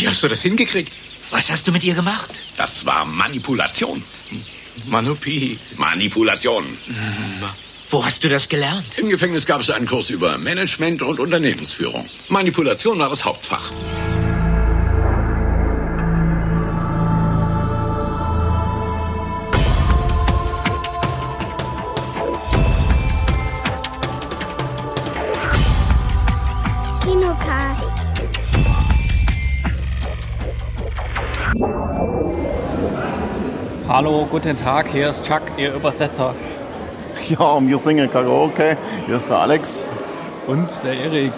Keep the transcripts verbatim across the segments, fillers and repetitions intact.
Wie hast du das hingekriegt? Was hast du mit ihr gemacht? Das war Manipulation. Manupi. Manipulation. Wo hast du das gelernt? Im Gefängnis gab es einen Kurs über Management und Unternehmensführung. Manipulation war das Hauptfach. Kinocast. Hallo, guten Tag, hier ist Chuck, Ihr Übersetzer. Ja, wir singen Karaoke. Hier ist der Alex. Und der Erik.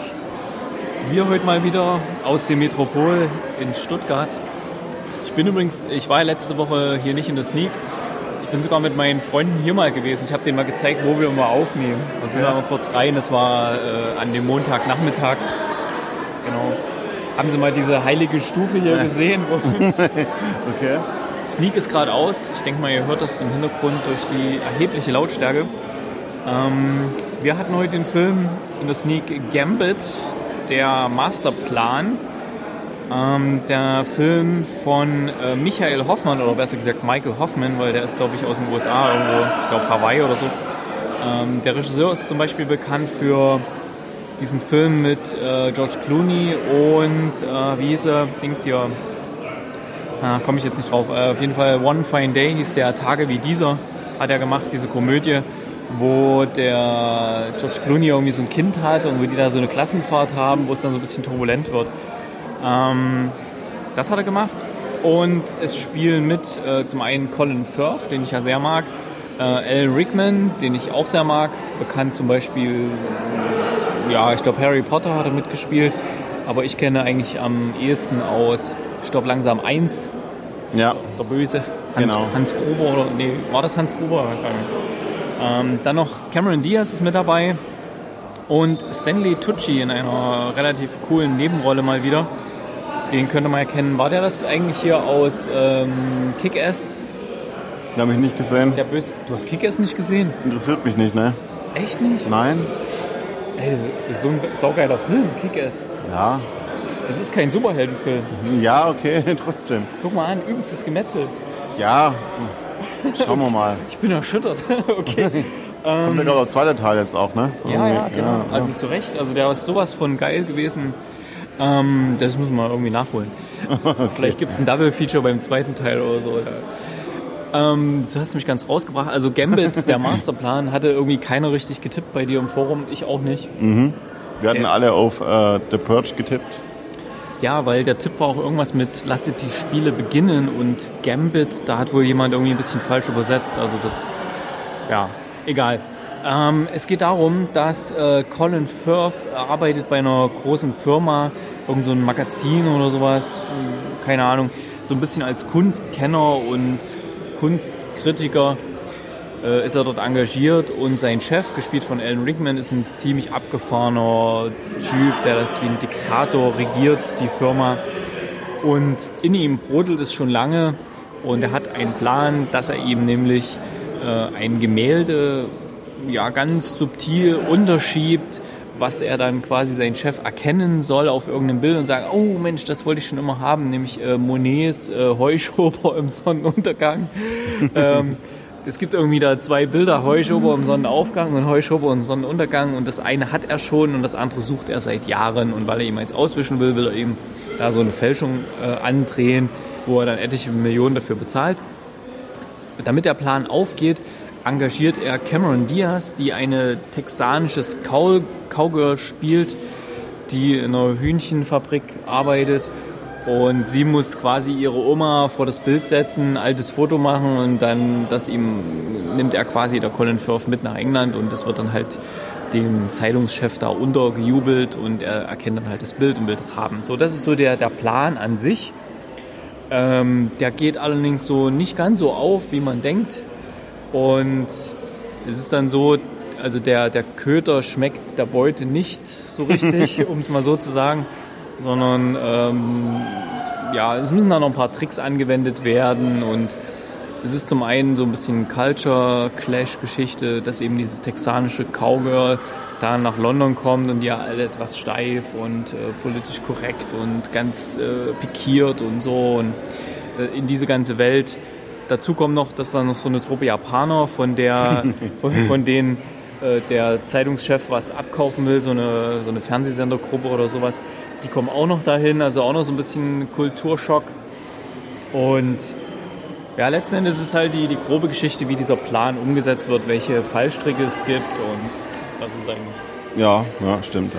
Wir heute mal wieder aus dem Metropol in Stuttgart. Ich bin übrigens, ich war letzte Woche hier nicht in der Sneak. Ich bin sogar mit meinen Freunden hier mal gewesen. Ich habe denen mal gezeigt, wo wir immer aufnehmen. Wir sind Ja. da mal kurz rein. Das war äh, an dem Montagnachmittag. Genau. Haben Sie mal diese heilige Stufe hier Ja. gesehen? Okay. Sneak ist gerade aus. Ich denke mal, ihr hört das im Hintergrund durch die erhebliche Lautstärke. Ähm, wir hatten heute den Film in der Sneak Gambit, der Masterplan. Ähm, der Film von äh, Michael Hoffmann, oder besser gesagt Michael Hoffman, weil der ist, glaube ich, aus den U S A, irgendwo, ich glaube Hawaii oder so. Ähm, der Regisseur ist zum Beispiel bekannt für diesen Film mit äh, George Clooney und, äh, wie hieß er, Dings hier, Ah, komme ich jetzt nicht drauf. Äh, auf jeden Fall One Fine Day hieß der, Tage wie dieser, hat er gemacht, diese Komödie, wo der George Clooney irgendwie so ein Kind hat und wo die da so eine Klassenfahrt haben, wo es dann so ein bisschen turbulent wird. Ähm, das hat er gemacht. Und es spielen mit äh, zum einen Colin Firth, den ich ja sehr mag, äh, Alan Rickman, den ich auch sehr mag, bekannt zum Beispiel, ja, ich glaube Harry Potter hat er mitgespielt, aber ich kenne eigentlich am ehesten aus Stopp langsam eins. Ja. Der Böse. Hans, Genau. Hans Gruber oder nee, war das Hans Gruber? Ähm, dann noch Cameron Diaz ist mit dabei und Stanley Tucci in einer relativ coolen Nebenrolle mal wieder. Den könnte man erkennen. War der das eigentlich hier aus ähm, Kick-Ass? Den habe ich nicht gesehen. Der Böse. Du hast Kick-Ass nicht gesehen? Interessiert mich nicht, ne? Echt nicht? Nein? Ey, das ist so ein saugeiler Film, Kick-Ass. Ja. Das ist kein Superheldenfilm. Ja, okay, trotzdem. Guck mal an, übelstes Gemetzel. Ja, schauen wir mal. Ich bin erschüttert. Okay. Kommt ja gerade der zweite Teil jetzt auch, ne? Ja, ja, genau. Ja, Also zu Recht. Also der ist sowas von geil gewesen. Ähm, das müssen wir irgendwie nachholen. Okay. Vielleicht gibt es ein Double-Feature beim zweiten Teil oder so. Ja. Ähm, du hast mich ganz rausgebracht. Also Gambit, der Masterplan, hatte irgendwie keiner richtig getippt bei dir im Forum. Ich auch nicht. Mhm. Wir hatten Okay. alle auf äh, The Purge getippt. Ja, weil der Tipp war auch irgendwas mit lasset die Spiele beginnen und Gambit, da hat wohl jemand irgendwie ein bisschen falsch übersetzt. Also das, ja, egal. Ähm, es geht darum, dass äh, Colin Firth arbeitet bei einer großen Firma, irgend so ein Magazin oder sowas, keine Ahnung, so ein bisschen als Kunstkenner und Kunstkritiker äh, ist er dort engagiert und sein Chef, gespielt von Alan Rickman, ist ein ziemlich abgefahrener Typ, der das wie ein Diktator regiert, die Firma. Und in ihm brodelt es schon lange und er hat einen Plan, dass er ihm nämlich äh, ein Gemälde ja, ganz subtil unterschiebt, was er dann quasi seinen Chef erkennen soll auf irgendeinem Bild und sagen, oh Mensch, das wollte ich schon immer haben, nämlich äh, Monets äh, Heuschober im Sonnenuntergang. ähm, Es gibt irgendwie da zwei Bilder, Heuschober im Sonnenaufgang und Heuschober im Sonnenuntergang und das eine hat er schon und das andere sucht er seit Jahren und weil er ihm eins auswischen will, will er eben da so eine Fälschung äh, andrehen, wo er dann etliche Millionen dafür bezahlt. Damit der Plan aufgeht, engagiert er Cameron Diaz, die eine texanisches Cow- Cowgirl spielt, die in einer Hühnchenfabrik arbeitet. Und sie muss quasi ihre Oma vor das Bild setzen, ein altes Foto machen und dann das ihm nimmt er quasi der Colin Firth mit nach England und das wird dann halt dem Zeitungschef da untergejubelt und er erkennt dann halt das Bild und will das haben. So, das ist so der, der Plan an sich. Ähm, der geht allerdings so nicht ganz so auf, wie man denkt. Und es ist dann so, also der, der Köter schmeckt der Beute nicht so richtig, um es mal so zu sagen. Sondern ähm, ja, es müssen da noch ein paar Tricks angewendet werden und es ist zum einen so ein bisschen Culture-Clash-Geschichte, dass eben dieses texanische Cowgirl da nach London kommt und die ja alle etwas steif und äh, politisch korrekt und ganz äh, pikiert und so und in diese ganze Welt. Dazu kommt noch, dass da noch so eine Truppe Japaner, von der von, von denen äh, der Zeitungschef was abkaufen will, so eine, so eine Fernsehsendergruppe oder sowas, die kommen auch noch dahin, also auch noch so ein bisschen Kulturschock. Und ja, letzten Endes ist es halt die, die grobe Geschichte, wie dieser Plan umgesetzt wird, welche Fallstricke es gibt und das ist eigentlich... Ja, ja, stimmt,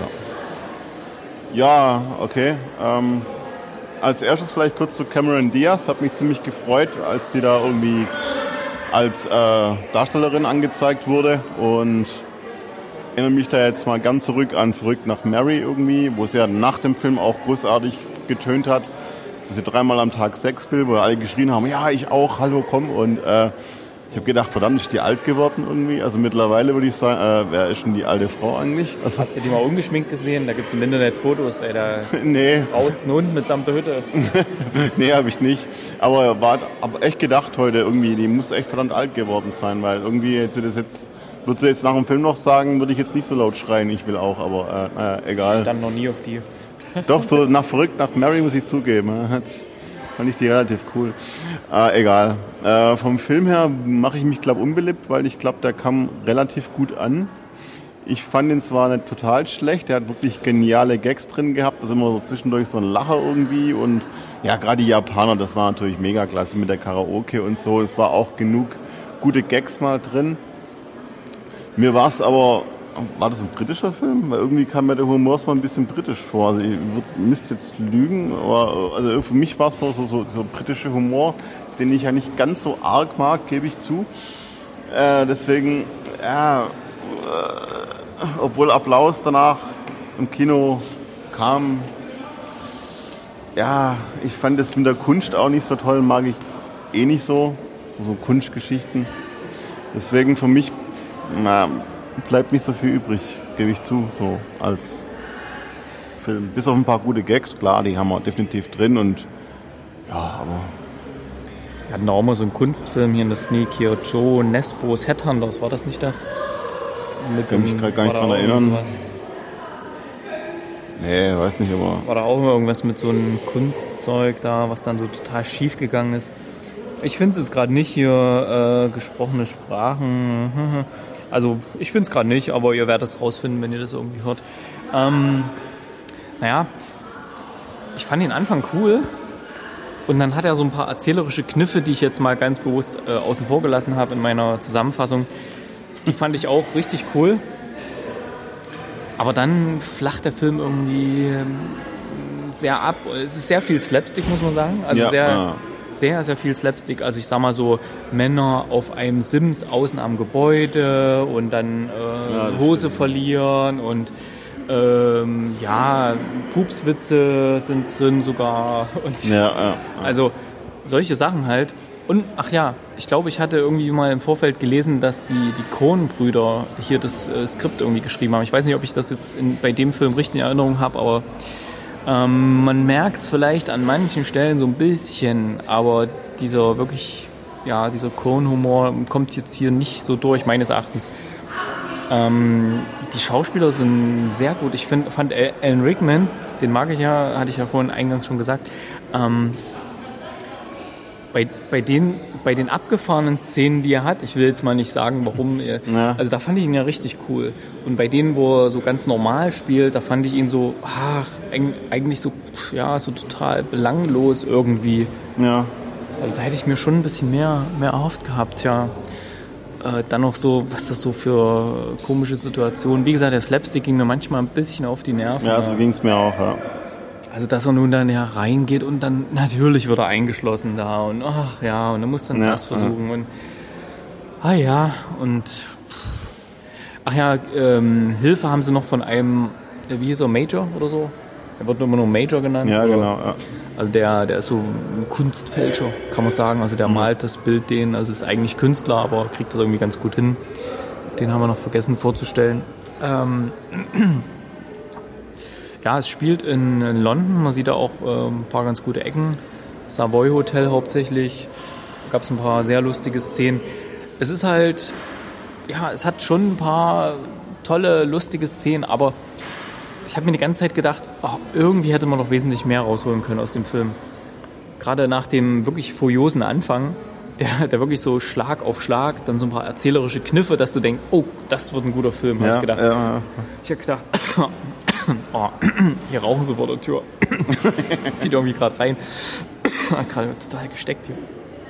ja. Ja, okay. Ähm, als erstes vielleicht kurz zu Cameron Diaz. Hat mich ziemlich gefreut, als die da irgendwie als äh, Darstellerin angezeigt wurde und erinnere mich da jetzt mal ganz zurück an Verrückt nach Mary irgendwie, wo sie ja nach dem Film auch großartig getönt hat. Dass sie dreimal am Tag Sex will, wo alle geschrien haben, ja, ich auch, hallo, komm. Und äh, ich habe gedacht, verdammt, ist die alt geworden irgendwie. Also mittlerweile würde ich sagen, äh, wer ist denn die alte Frau eigentlich? Also, hast du die mal ungeschminkt gesehen? Da gibt es im Internet Fotos, ey, da nee. draußen Hund mitsamt der Hütte. Nee, habe ich nicht. Aber war hab echt gedacht heute irgendwie, die muss echt verdammt alt geworden sein, weil irgendwie jetzt das jetzt, würde sie jetzt nach dem Film noch sagen, würde ich jetzt nicht so laut schreien, ich will auch, aber äh, naja, egal. Ich stand noch nie auf die. Doch, so nach Verrückt nach Mary muss ich zugeben. Jetzt fand ich die relativ cool. Äh, egal. Äh, vom Film her mache ich mich, glaube ich, unbeliebt, weil ich glaube, der kam relativ gut an. Ich fand ihn zwar nicht total schlecht, der hat wirklich geniale Gags drin gehabt. Da ist immer so zwischendurch so ein Lacher irgendwie. Und ja, gerade die Japaner, das war natürlich mega klasse mit der Karaoke und so. Es war auch genug gute Gags mal drin. Mir war es aber... War das ein britischer Film? Weil irgendwie kam mir der Humor so ein bisschen britisch vor. Also ich müsste jetzt lügen, aber also für mich war es so, so, so, so britischer Humor, den ich ja nicht ganz so arg mag, gebe ich zu. Äh, deswegen, ja, äh, obwohl Applaus danach im Kino kam, ja, ich fand das mit der Kunst auch nicht so toll, mag ich eh nicht so, so, so Kunstgeschichten. Deswegen für mich, na, bleibt nicht so viel übrig, gebe ich zu, so als Film. Bis auf ein paar gute Gags, klar, die haben wir definitiv drin und ja, aber... Wir hatten auch mal so einen Kunstfilm hier in der Sneak hier, Joe Nesbos Headhunters, war das nicht das? Mit kann mich gerade gar nicht dran erinnern. Nee, weiß nicht, aber... War da auch irgendwas mit so einem Kunstzeug da, was dann so total schief gegangen ist? Ich finde es jetzt gerade nicht hier, äh, gesprochene Sprachen... Also ich finde es gerade nicht, aber ihr werdet es rausfinden, wenn ihr das irgendwie hört. Ähm, naja, ich fand den Anfang cool und dann hat er so ein paar erzählerische Kniffe, die ich jetzt mal ganz bewusst äh, außen vor gelassen habe in meiner Zusammenfassung. Die fand ich auch richtig cool. Aber dann flacht der Film irgendwie sehr ab. Es ist sehr viel Slapstick, muss man sagen. Also ja, sehr... ja. Sehr, sehr viel Slapstick. Also ich sag mal so, Männer auf einem Sims außen am Gebäude und dann äh, ja, Hose stimmt. verlieren und ähm, ja, Pupswitze sind drin sogar. Und ja, ja, ja. Also solche Sachen halt. Und ach ja, ich glaube, ich hatte irgendwie mal im Vorfeld gelesen, dass die, die Coen-Brüder hier das äh, Skript irgendwie geschrieben haben. Ich weiß nicht, ob ich das jetzt in, bei dem Film richtig in Erinnerung habe, aber Ähm, man merkt es vielleicht an manchen Stellen so ein bisschen, aber dieser wirklich, ja, dieser Coen-Humor kommt jetzt hier nicht so durch, meines Erachtens. Ähm, die Schauspieler sind sehr gut. Ich find, fand Alan Rickman, den mag ich ja, hatte ich ja vorhin eingangs schon gesagt, ähm, bei, bei, den, bei den abgefahrenen Szenen, die er hat, ich will jetzt mal nicht sagen, warum, er, ja. also da fand ich ihn ja richtig cool. Und bei denen, wo er so ganz normal spielt, da fand ich ihn so, ach, eigentlich so, ja, so total belanglos irgendwie. Ja. Also da hätte ich mir schon ein bisschen mehr, mehr erhofft gehabt, ja. Äh, dann noch so, was das so für komische Situationen. Wie gesagt, der Slapstick ging mir manchmal ein bisschen auf die Nerven. Ja, so ging es mir auch, ja. Also, dass er nun dann ja reingeht und dann natürlich wird er eingeschlossen da und ach ja, und er muss dann ja, das versuchen ja. und ah ja, und ach ja, ähm, Hilfe haben sie noch von einem, wie hieß er, Major oder so? Er wird immer nur Major genannt. Ja, oder? genau, ja. Also der, der ist so ein Kunstfälscher, kann man sagen. Also der mhm. malt das Bild den, also ist eigentlich Künstler, aber kriegt das irgendwie ganz gut hin. Den haben wir noch vergessen vorzustellen. Ähm, Ja, es spielt in London, man sieht da auch äh, ein paar ganz gute Ecken. Savoy Hotel hauptsächlich, da gab es ein paar sehr lustige Szenen. Es ist halt, ja, es hat schon ein paar tolle, lustige Szenen, aber ich habe mir die ganze Zeit gedacht, oh, irgendwie hätte man noch wesentlich mehr rausholen können aus dem Film. Gerade nach dem wirklich furiosen Anfang, der, der wirklich so Schlag auf Schlag, dann so ein paar erzählerische Kniffe, dass du denkst, oh, das wird ein guter Film, habe Ja, ich gedacht. ja. Ich habe gedacht, oh, hier rauchen sie vor der Tür. Das zieht irgendwie gerade rein. Gerade total gesteckt hier.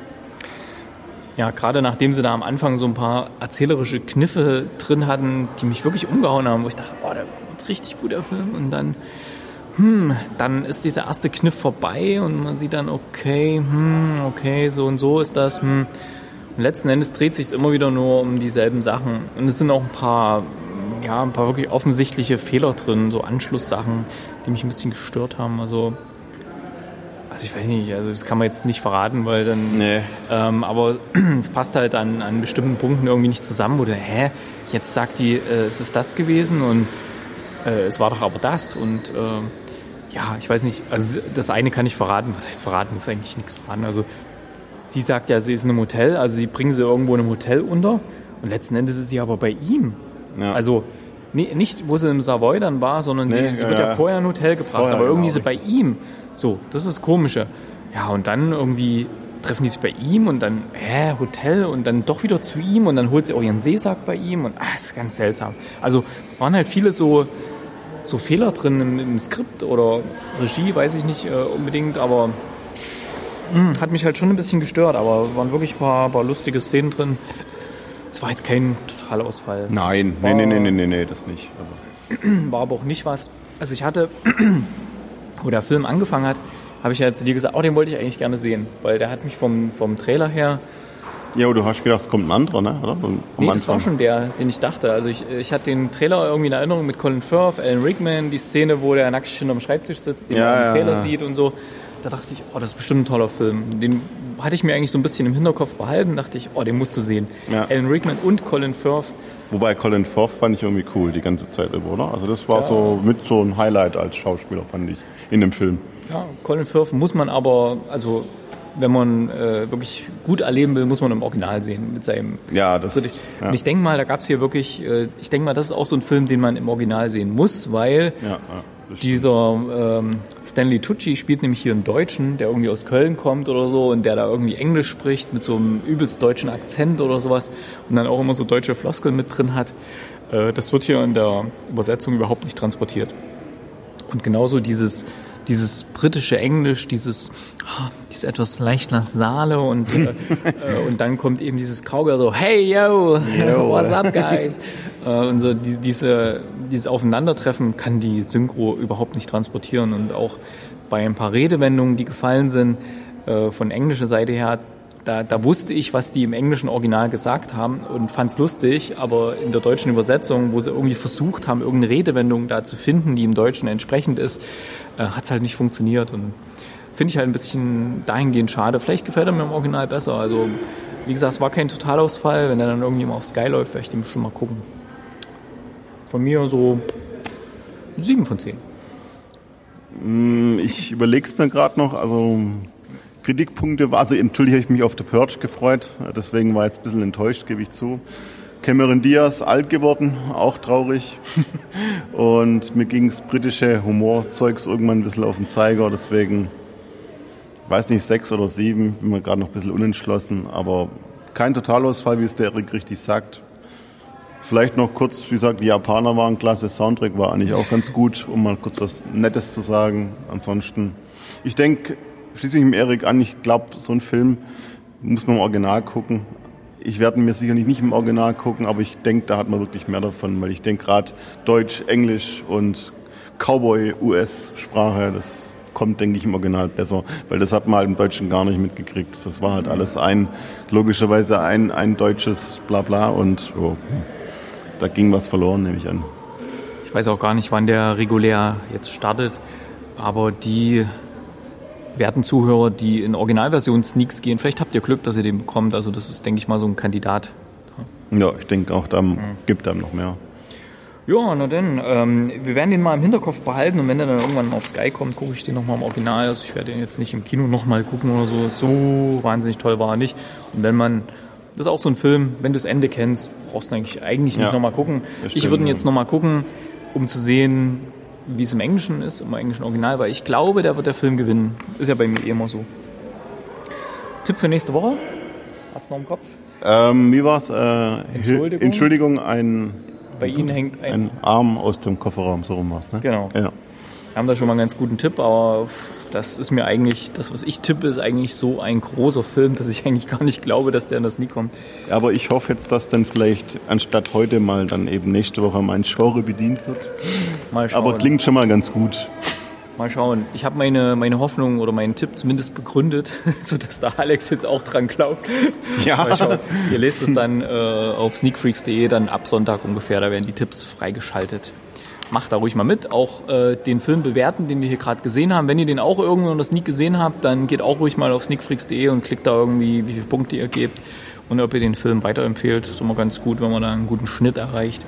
Ja, gerade nachdem sie da am Anfang so ein paar erzählerische Kniffe drin hatten, die mich wirklich umgehauen haben, wo ich dachte, oh, der wird richtig gut, der Film. Und dann, hm, dann ist dieser erste Kniff vorbei und man sieht dann, okay, hm, okay, so und so ist das. Hm. Und letzten Endes dreht sich es immer wieder nur um dieselben Sachen. Und es sind auch ein paar, ja, ein paar wirklich offensichtliche Fehler drin, so Anschlusssachen, die mich ein bisschen gestört haben. Also, also ich weiß nicht, also das kann man jetzt nicht verraten, weil dann, Nee. ähm, aber es passt halt an, an bestimmten Punkten irgendwie nicht zusammen, wo du, hä, jetzt sagt die, äh, es ist das gewesen und äh, es war doch aber das und äh, ja, ich weiß nicht, also das eine kann ich verraten, was heißt verraten, das ist eigentlich nichts verraten, also sie sagt ja, sie ist in einem Hotel, also sie bringen sie irgendwo in einem Hotel unter und letzten Endes ist sie aber bei ihm, Ja. also nee, nicht, wo sie im Savoy dann war, sondern Nee, sie, sie ja, wird ja, ja. vorher in ein Hotel gebracht, Vorher, aber irgendwie genau. ist sie bei ihm. So, das ist das Komische. Ja, und dann irgendwie treffen die sich bei ihm und dann, hä, Hotel und dann doch wieder zu ihm und dann holt sie auch ihren Seesack bei ihm und ah, das ist ganz seltsam. Also waren halt viele so, so Fehler drin im, im Skript oder Regie, weiß ich nicht äh, unbedingt, aber mh, hat mich halt schon ein bisschen gestört, aber waren wirklich ein paar, paar lustige Szenen drin. Es war jetzt kein Totalausfall. Nein, nee, nee, nee, nee, nee, nee, das nicht. Aber War aber auch nicht was. Also ich hatte, wo der Film angefangen hat, habe ich ja zu dir gesagt, oh, den wollte ich eigentlich gerne sehen, weil der hat mich vom, vom Trailer her, ja, du hast gedacht, es kommt ein anderer, ne? Oder? Vom nee, das war Anfang. schon der, den ich dachte. Also ich, ich hatte den Trailer irgendwie in Erinnerung mit Colin Firth, Alan Rickman, die Szene, wo der nackt hinterm Schreibtisch sitzt, den Ja, man im ja, Trailer ja. sieht und so. Da dachte ich, oh, das ist bestimmt ein toller Film. Den hatte ich mir eigentlich so ein bisschen im Hinterkopf behalten, dachte ich, oh, den musst du sehen. Ja. Alan Rickman und Colin Firth. Wobei Colin Firth fand ich irgendwie cool die ganze Zeit über, oder? Also das war so mit so ein Highlight als Schauspieler, fand ich, in dem Film. Ja, Colin Firth muss man aber, also wenn man äh, wirklich gut erleben will, muss man im Original sehen mit seinem. Ja, das. Und ich, ja. und ich denke mal, da gab es hier wirklich, äh, ich denke mal, das ist auch so ein Film, den man im Original sehen muss, weil ja, ja, das dieser ähm, Stanley Tucci spielt nämlich hier einen Deutschen, der irgendwie aus Köln kommt oder so und der da irgendwie Englisch spricht mit so einem übelst deutschen Akzent oder sowas und dann auch immer so deutsche Floskeln mit drin hat. Äh, das wird hier in der Übersetzung überhaupt nicht transportiert. Und genauso dieses dieses britische Englisch, dieses, oh, dieses etwas leicht nasale und, äh, äh, und dann kommt eben dieses Cowgirl so, hey yo, yo. What's up guys? äh, und so die, diese, dieses Aufeinandertreffen kann die Synchro überhaupt nicht transportieren und auch bei ein paar Redewendungen, die gefallen sind, äh, von englischer Seite her, Da, da wusste ich, was die im englischen Original gesagt haben und fand es lustig, aber in der deutschen Übersetzung, wo sie irgendwie versucht haben, irgendeine Redewendung da zu finden, die im Deutschen entsprechend ist, äh, hat es halt nicht funktioniert und finde ich halt ein bisschen dahingehend schade. Vielleicht gefällt er mir im Original besser. Also wie gesagt, es war kein Totalausfall. Wenn er dann irgendwie mal auf Sky läuft, werde ich den schon mal gucken. Von mir so sieben von zehn. Ich überlege es mir gerade noch, also Kritikpunkte war, also natürlich habe ich mich auf The Purge gefreut, deswegen war ich jetzt ein bisschen enttäuscht, gebe ich zu. Cameron Diaz, alt geworden, auch traurig. Und mir ging das britische Humorzeugs irgendwann ein bisschen auf den Zeiger, deswegen, weiß nicht, sechs oder sieben, bin mir gerade noch ein bisschen unentschlossen, aber kein Totalausfall, wie es der Erik richtig sagt. Vielleicht noch kurz, wie gesagt, die Japaner waren klasse, Soundtrack war eigentlich auch ganz gut, um mal kurz was Nettes zu sagen. Ansonsten, ich denke, schließe mich mit Erik an, ich glaube, so ein Film muss man im Original gucken. Ich werde mir sicherlich nicht im Original gucken, aber ich denke, da hat man wirklich mehr davon, weil ich denke gerade Deutsch, Englisch und Cowboy-U S-Sprache, das kommt, denke ich, im Original besser, weil das hat man halt im Deutschen gar nicht mitgekriegt. Das war halt alles ein, logischerweise ein, ein deutsches Blabla und oh, da ging was verloren, nehme ich an. Ich weiß auch gar nicht, wann der regulär jetzt startet, aber die werten Zuhörer, die in Originalversion Sneaks gehen, vielleicht habt ihr Glück, dass ihr den bekommt. Also das ist, denke ich mal, so ein Kandidat. Ja, ich denke auch, da mhm. gibt einem noch mehr. Ja, na dann, ähm, wir werden den mal im Hinterkopf behalten und wenn der dann irgendwann mal auf Sky kommt, gucke ich den nochmal im Original. Also ich werde den jetzt nicht im Kino nochmal gucken oder so. So wahnsinnig toll war er nicht. Und wenn man Das ist auch so ein Film, wenn du das Ende kennst, brauchst du eigentlich, eigentlich nicht Ja. nochmal gucken. Das Ich stimmt, würde ihn ja. jetzt nochmal gucken, um zu sehen, wie es im Englischen ist, im englischen Original, weil ich glaube, der wird der Film gewinnen. Ist ja bei mir eh immer so. Tipp für nächste Woche? Hast du noch im Kopf? Ähm, wie war's? Äh, Entschuldigung? Entschuldigung, ein, Bei Ihnen hängt ein... ein Arm aus dem Kofferraum, so rum war's, ne? Genau. Ja. Wir haben da schon mal einen ganz guten Tipp, aber das ist mir eigentlich, das, was ich tippe, ist eigentlich so ein großer Film, dass ich eigentlich gar nicht glaube, dass der in das nie kommt. Aber ich hoffe jetzt, dass dann vielleicht anstatt heute mal dann eben nächste Woche mein Genre bedient wird. Mal schauen. Aber klingt schon mal ganz gut. Mal schauen. Ich habe meine, meine Hoffnung oder meinen Tipp zumindest begründet, sodass der Alex jetzt auch dran glaubt. Ja. Mal schauen. Ihr lest es dann äh, auf sneakfreaks punkt de, dann ab Sonntag ungefähr, da werden die Tipps freigeschaltet. Macht da ruhig mal mit, auch äh, den Film bewerten, den wir hier gerade gesehen haben. Wenn ihr den auch irgendwo in der Sneak gesehen habt, dann geht auch ruhig mal auf sneakfreaks punkt de und klickt da irgendwie, wie viele Punkte ihr gebt und ob ihr den Film weiterempfehlt. Ist immer ganz gut, wenn man da einen guten Schnitt erreicht.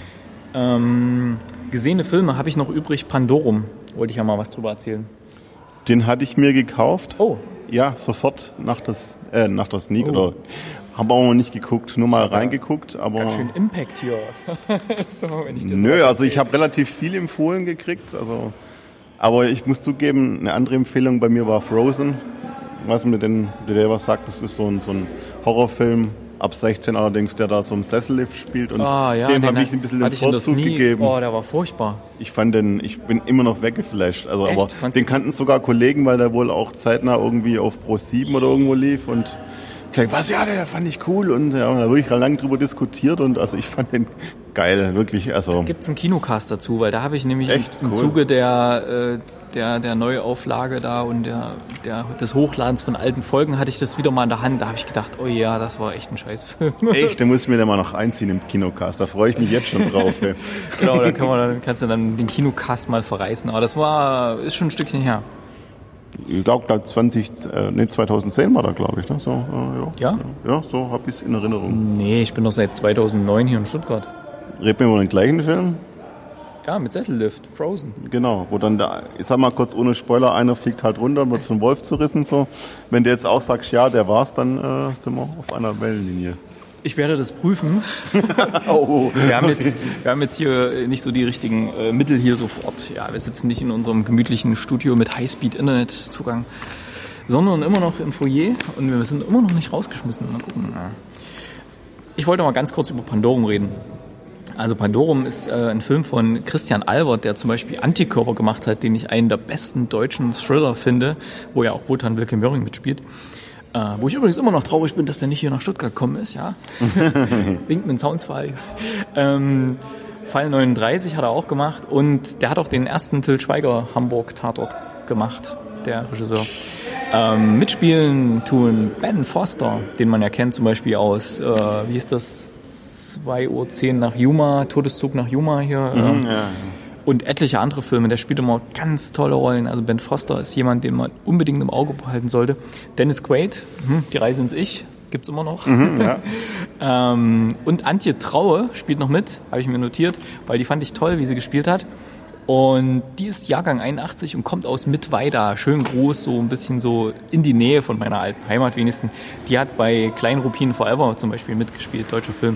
Ähm, gesehene Filme habe ich noch übrig. Pandorum, wollte ich ja mal was drüber erzählen. Den hatte ich mir gekauft. Oh. Ja, sofort nach das, äh, nach der Sneak. Oh. Oder haben wir auch noch nicht geguckt, nur mal reingeguckt. Aber Ganz schön Impact hier. So, wenn ich das nö, was also ich erzähle. habe relativ viel empfohlen gekriegt. Also, aber ich muss zugeben, eine andere Empfehlung bei mir war Frozen. Was mir denn, der was sagt, das ist so ein, so ein Horrorfilm, ab sechzehn allerdings, der da so im Sessellift spielt. Und Ah, ja, dem den habe ich ein bisschen den hatte ich in der Vorzug Sneak- gegeben. Oh, der war furchtbar. Ich fand den, ich bin immer noch weggeflasht. Also, Echt? aber Fandst den du- kannten sogar Kollegen, weil der wohl auch zeitnah irgendwie auf Pro sieben oder irgendwo lief. Und ich dachte, was, ja, der fand ich cool. Und ja, da habe ich lange drüber diskutiert. Und also ich fand den geil, wirklich. Also Gibt es einen Kinocast dazu, weil da habe ich nämlich Echt? im, im Cool. Zuge der, äh, der, der Neuauflage da und der, der, des Hochladens von alten Folgen hatte ich das wieder mal in der Hand. Da habe ich gedacht, oh ja, das war echt ein Scheißfilm. echt, da muss ich mir den mal noch einziehen im Kinocast. Da freue ich mich jetzt schon drauf. Ey. Genau, da kann man, dann kannst du dann den Kinocast mal verreißen. Aber das war, ist schon ein Stückchen her. Ich glaube, da zwanzig, äh, nee, zweitausendzehn war da, glaube ich. Ne? So, äh, ja. Ja? Ja, so habe ich es in Erinnerung. Nee, ich bin doch seit zweitausendneun hier in Stuttgart. Reden wir über den gleichen Film? Ja, mit Sessellift, Frozen. Genau, wo dann, der, ich sag mal kurz ohne Spoiler, einer fliegt halt runter, wird vom Wolf zerrissen. So. Wenn du jetzt auch sagst, ja, der war's, dann äh, sind wir auf einer Wellenlinie. Ich werde das prüfen. Oh, Wir haben jetzt, wir haben jetzt hier nicht so die richtigen äh, Mittel hier sofort. Ja, wir sitzen nicht in unserem gemütlichen Studio mit Highspeed-Internetzugang, sondern immer noch im Foyer und wir sind immer noch nicht rausgeschmissen. Mal gucken. Ja. Ich wollte mal ganz kurz über Pandorum reden. Also Pandorum ist äh, ein Film von Christian Albert, der zum Beispiel Antikörper gemacht hat, den ich einen der besten deutschen Thriller finde, wo ja auch Wotan Wilke Möhring mitspielt. Äh, wo ich übrigens immer noch traurig bin, dass der nicht hier nach Stuttgart gekommen ist, ja. Winkt mit dem Soundsfall. Ähm, Fall neununddreißig hat er auch gemacht und der hat auch den ersten Til Schweiger Hamburg-Tatort gemacht, der Regisseur. Ähm, mitspielen tun Ben Foster, den man ja kennt zum Beispiel aus, äh, wie ist das, zwei Uhr zehn nach Yuma, Todeszug nach Yuma hier. Mhm, äh, ja. Und etliche andere Filme. Der spielt immer ganz tolle Rollen. Also Ben Foster ist jemand, den man unbedingt im Auge behalten sollte. Dennis Quaid, hm, Die Reise ins Ich, gibt's immer noch. Mhm, ja. ähm, und Antje Traue spielt noch mit, habe ich mir notiert, weil die fand ich toll, wie sie gespielt hat. Und die ist Jahrgang einundachtzig und kommt aus Mittweida, schön groß, so ein bisschen so in die Nähe von meiner alten Heimat wenigstens. Die hat bei Klein Rupin Forever zum Beispiel mitgespielt, deutscher Film.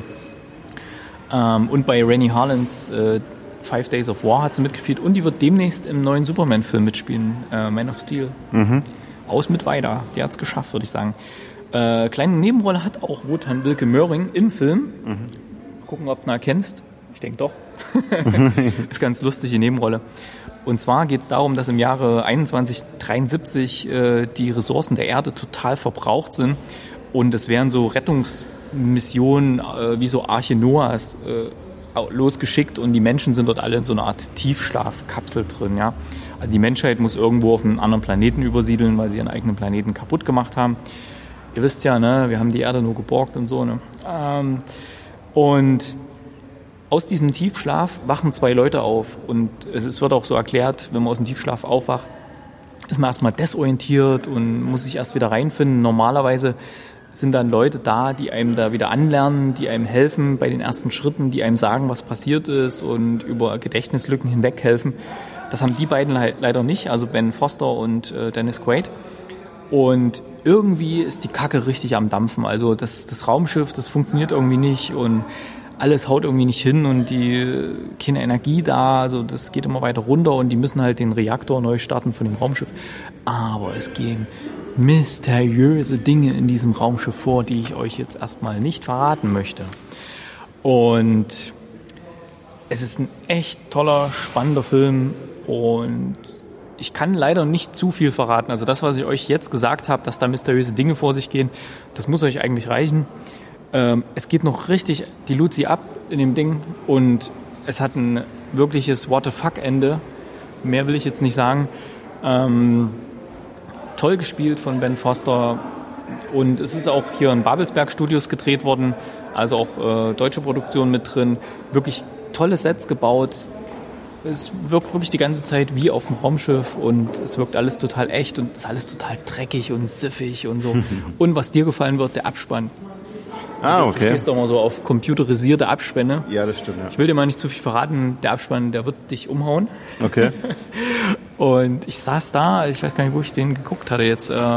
Ähm, und bei Rennie Harlins äh, Five Days of War hat sie mitgespielt und die wird demnächst im neuen Superman-Film mitspielen, äh, Man of Steel. Mhm. Aus Mittweida, die hat es geschafft, würde ich sagen. Äh, kleine Nebenrolle hat auch Wotan Wilke Möhring im Film. Mhm. Mal gucken, ob du ihn erkennst. Ich denke doch. Ist ganz lustige Nebenrolle. Und zwar geht es darum, dass im Jahre einundzwanzig dreiundsiebzig äh, die Ressourcen der Erde total verbraucht sind und es werden so Rettungsmissionen äh, wie so Arche Noahs äh, losgeschickt und die Menschen sind dort alle in so einer Art Tiefschlafkapsel drin. Ja? Also die Menschheit muss irgendwo auf einen anderen Planeten übersiedeln, weil sie ihren eigenen Planeten kaputt gemacht haben. Ihr wisst ja, ne, wir haben die Erde nur geborgt und so. Ne? Ähm, und aus diesem Tiefschlaf wachen zwei Leute auf und es wird auch so erklärt, wenn man aus dem Tiefschlaf aufwacht, ist man erstmal desorientiert und muss sich erst wieder reinfinden. Normalerweise sind dann Leute da, die einem da wieder anlernen, die einem helfen bei den ersten Schritten, die einem sagen, was passiert ist und über Gedächtnislücken hinweg helfen. Das haben die beiden le- leider nicht, also Ben Foster und äh, Dennis Quaid. Und irgendwie ist die Kacke richtig am Dampfen. Also das, das Raumschiff, das funktioniert irgendwie nicht und alles haut irgendwie nicht hin und die keine Energie da. Also das geht immer weiter runter und die müssen halt den Reaktor neu starten von dem Raumschiff. Aber es gehen mysteriöse Dinge in diesem Raumschiff vor, die ich euch jetzt erstmal nicht verraten möchte. Und es ist ein echt toller, spannender Film und ich kann leider nicht zu viel verraten. Also das, was ich euch jetzt gesagt habe, dass da mysteriöse Dinge vor sich gehen, das muss euch eigentlich reichen. Ähm, es geht noch richtig die Luzi ab in dem Ding und es hat ein wirkliches What the fuck-Ende. Mehr will ich jetzt nicht sagen. Ähm, toll gespielt von Ben Foster und es ist auch hier in Babelsberg Studios gedreht worden, also auch äh, deutsche Produktion mit drin. Wirklich tolle Sets gebaut. Es wirkt wirklich die ganze Zeit wie auf dem Raumschiff und es wirkt alles total echt und ist alles total dreckig und siffig und so. Und was dir gefallen wird, der Abspann. Ah, okay. Du stehst doch mal so auf computerisierte Abspänne. Ja, das stimmt, ja. Ich will dir mal nicht zu viel verraten, der Abspann, der wird dich umhauen. Okay. Und ich saß da, ich weiß gar nicht, wo ich den geguckt hatte jetzt, äh,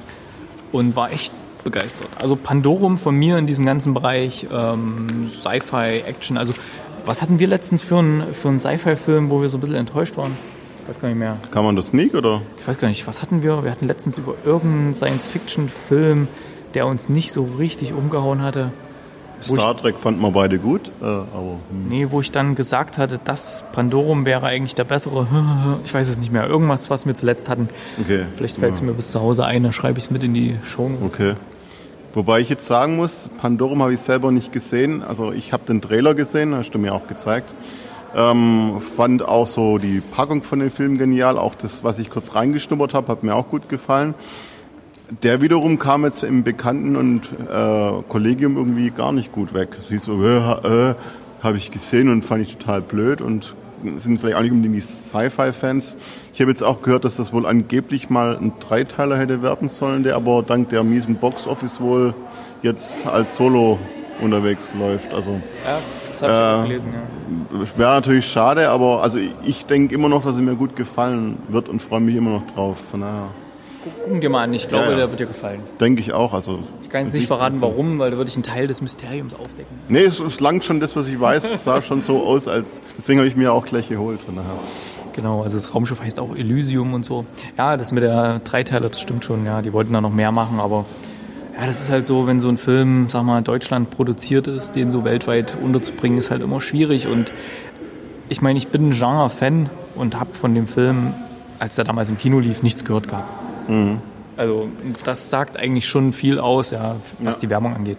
und war echt begeistert. Also Pandorum von mir in diesem ganzen Bereich, ähm, Sci-Fi, Action, also was hatten wir letztens für einen, für einen Sci-Fi-Film, wo wir so ein bisschen enttäuscht waren? Ich weiß gar nicht mehr. Kann man das Sneak, oder? Ich weiß gar nicht, was hatten wir? Wir hatten letztens über irgendeinen Science-Fiction-Film, der uns nicht so richtig umgehauen hatte. Star Trek fanden wir beide gut, äh, aber... Hm. Nee, wo ich dann gesagt hatte, das Pandorum wäre eigentlich der bessere. Ich weiß es nicht mehr. Irgendwas, was wir zuletzt hatten. Okay. Vielleicht fällt es ja. mir bis zu Hause ein, dann schreibe ich es mit in die Shownotes. Okay. Wobei ich jetzt sagen muss, Pandorum habe ich selber nicht gesehen. Also ich habe den Trailer gesehen, hast du mir auch gezeigt. Ähm, fand auch so die Packung von dem Film genial. Auch das, was ich kurz reingeschnuppert habe, hat mir auch gut gefallen. Der wiederum kam jetzt im Bekannten- und äh, Kollegium irgendwie gar nicht gut weg. Sie so, äh, äh, habe ich gesehen und fand ich total blöd und sind vielleicht auch nicht unbedingt die Sci-Fi-Fans. Ich habe jetzt auch gehört, dass das wohl angeblich mal ein Dreiteiler hätte werden sollen, der aber dank der miesen Box-Office wohl jetzt als Solo unterwegs läuft. Also, ja, das habe ich äh, auch gelesen, ja. Wäre natürlich schade, aber also ich denke immer noch, dass er mir gut gefallen wird und freue mich immer noch drauf. Von daher. Gucken dir mal an, ich glaube, ja, ja. der wird dir gefallen. Denke ich auch. Also, ich kann jetzt nicht verraten, warum, weil da würde ich einen Teil des Mysteriums aufdecken. Nee, es, es langt schon das, was ich weiß. Es sah schon so aus, als deswegen habe ich mir auch gleich geholt. Von daher. Genau, also das Raumschiff heißt auch Elysium und so. Ja, das mit der Dreiteiler, das stimmt schon. Ja, die wollten da noch mehr machen, aber ja, das ist halt so, wenn so ein Film, sag mal, Deutschland produziert ist, den so weltweit unterzubringen, ist halt immer schwierig. Und ich meine, ich bin ein Genre-Fan und habe von dem Film, als der damals im Kino lief, nichts gehört gehabt. Mhm. Also das sagt eigentlich schon viel aus, ja, was ja. die Werbung angeht.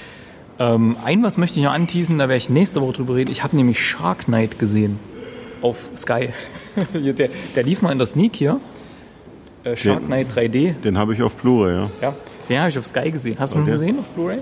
Ähm, ein was möchte ich noch anteasen, da werde ich nächste Woche drüber reden. Ich habe nämlich Shark Knight gesehen auf Sky. der, der lief mal in der Sneak hier. Äh, Shark Knight drei D. Den habe ich auf Blu-ray, ja. Ja, den habe ich auf Sky gesehen. Hast du okay. ihn gesehen auf Blu-ray?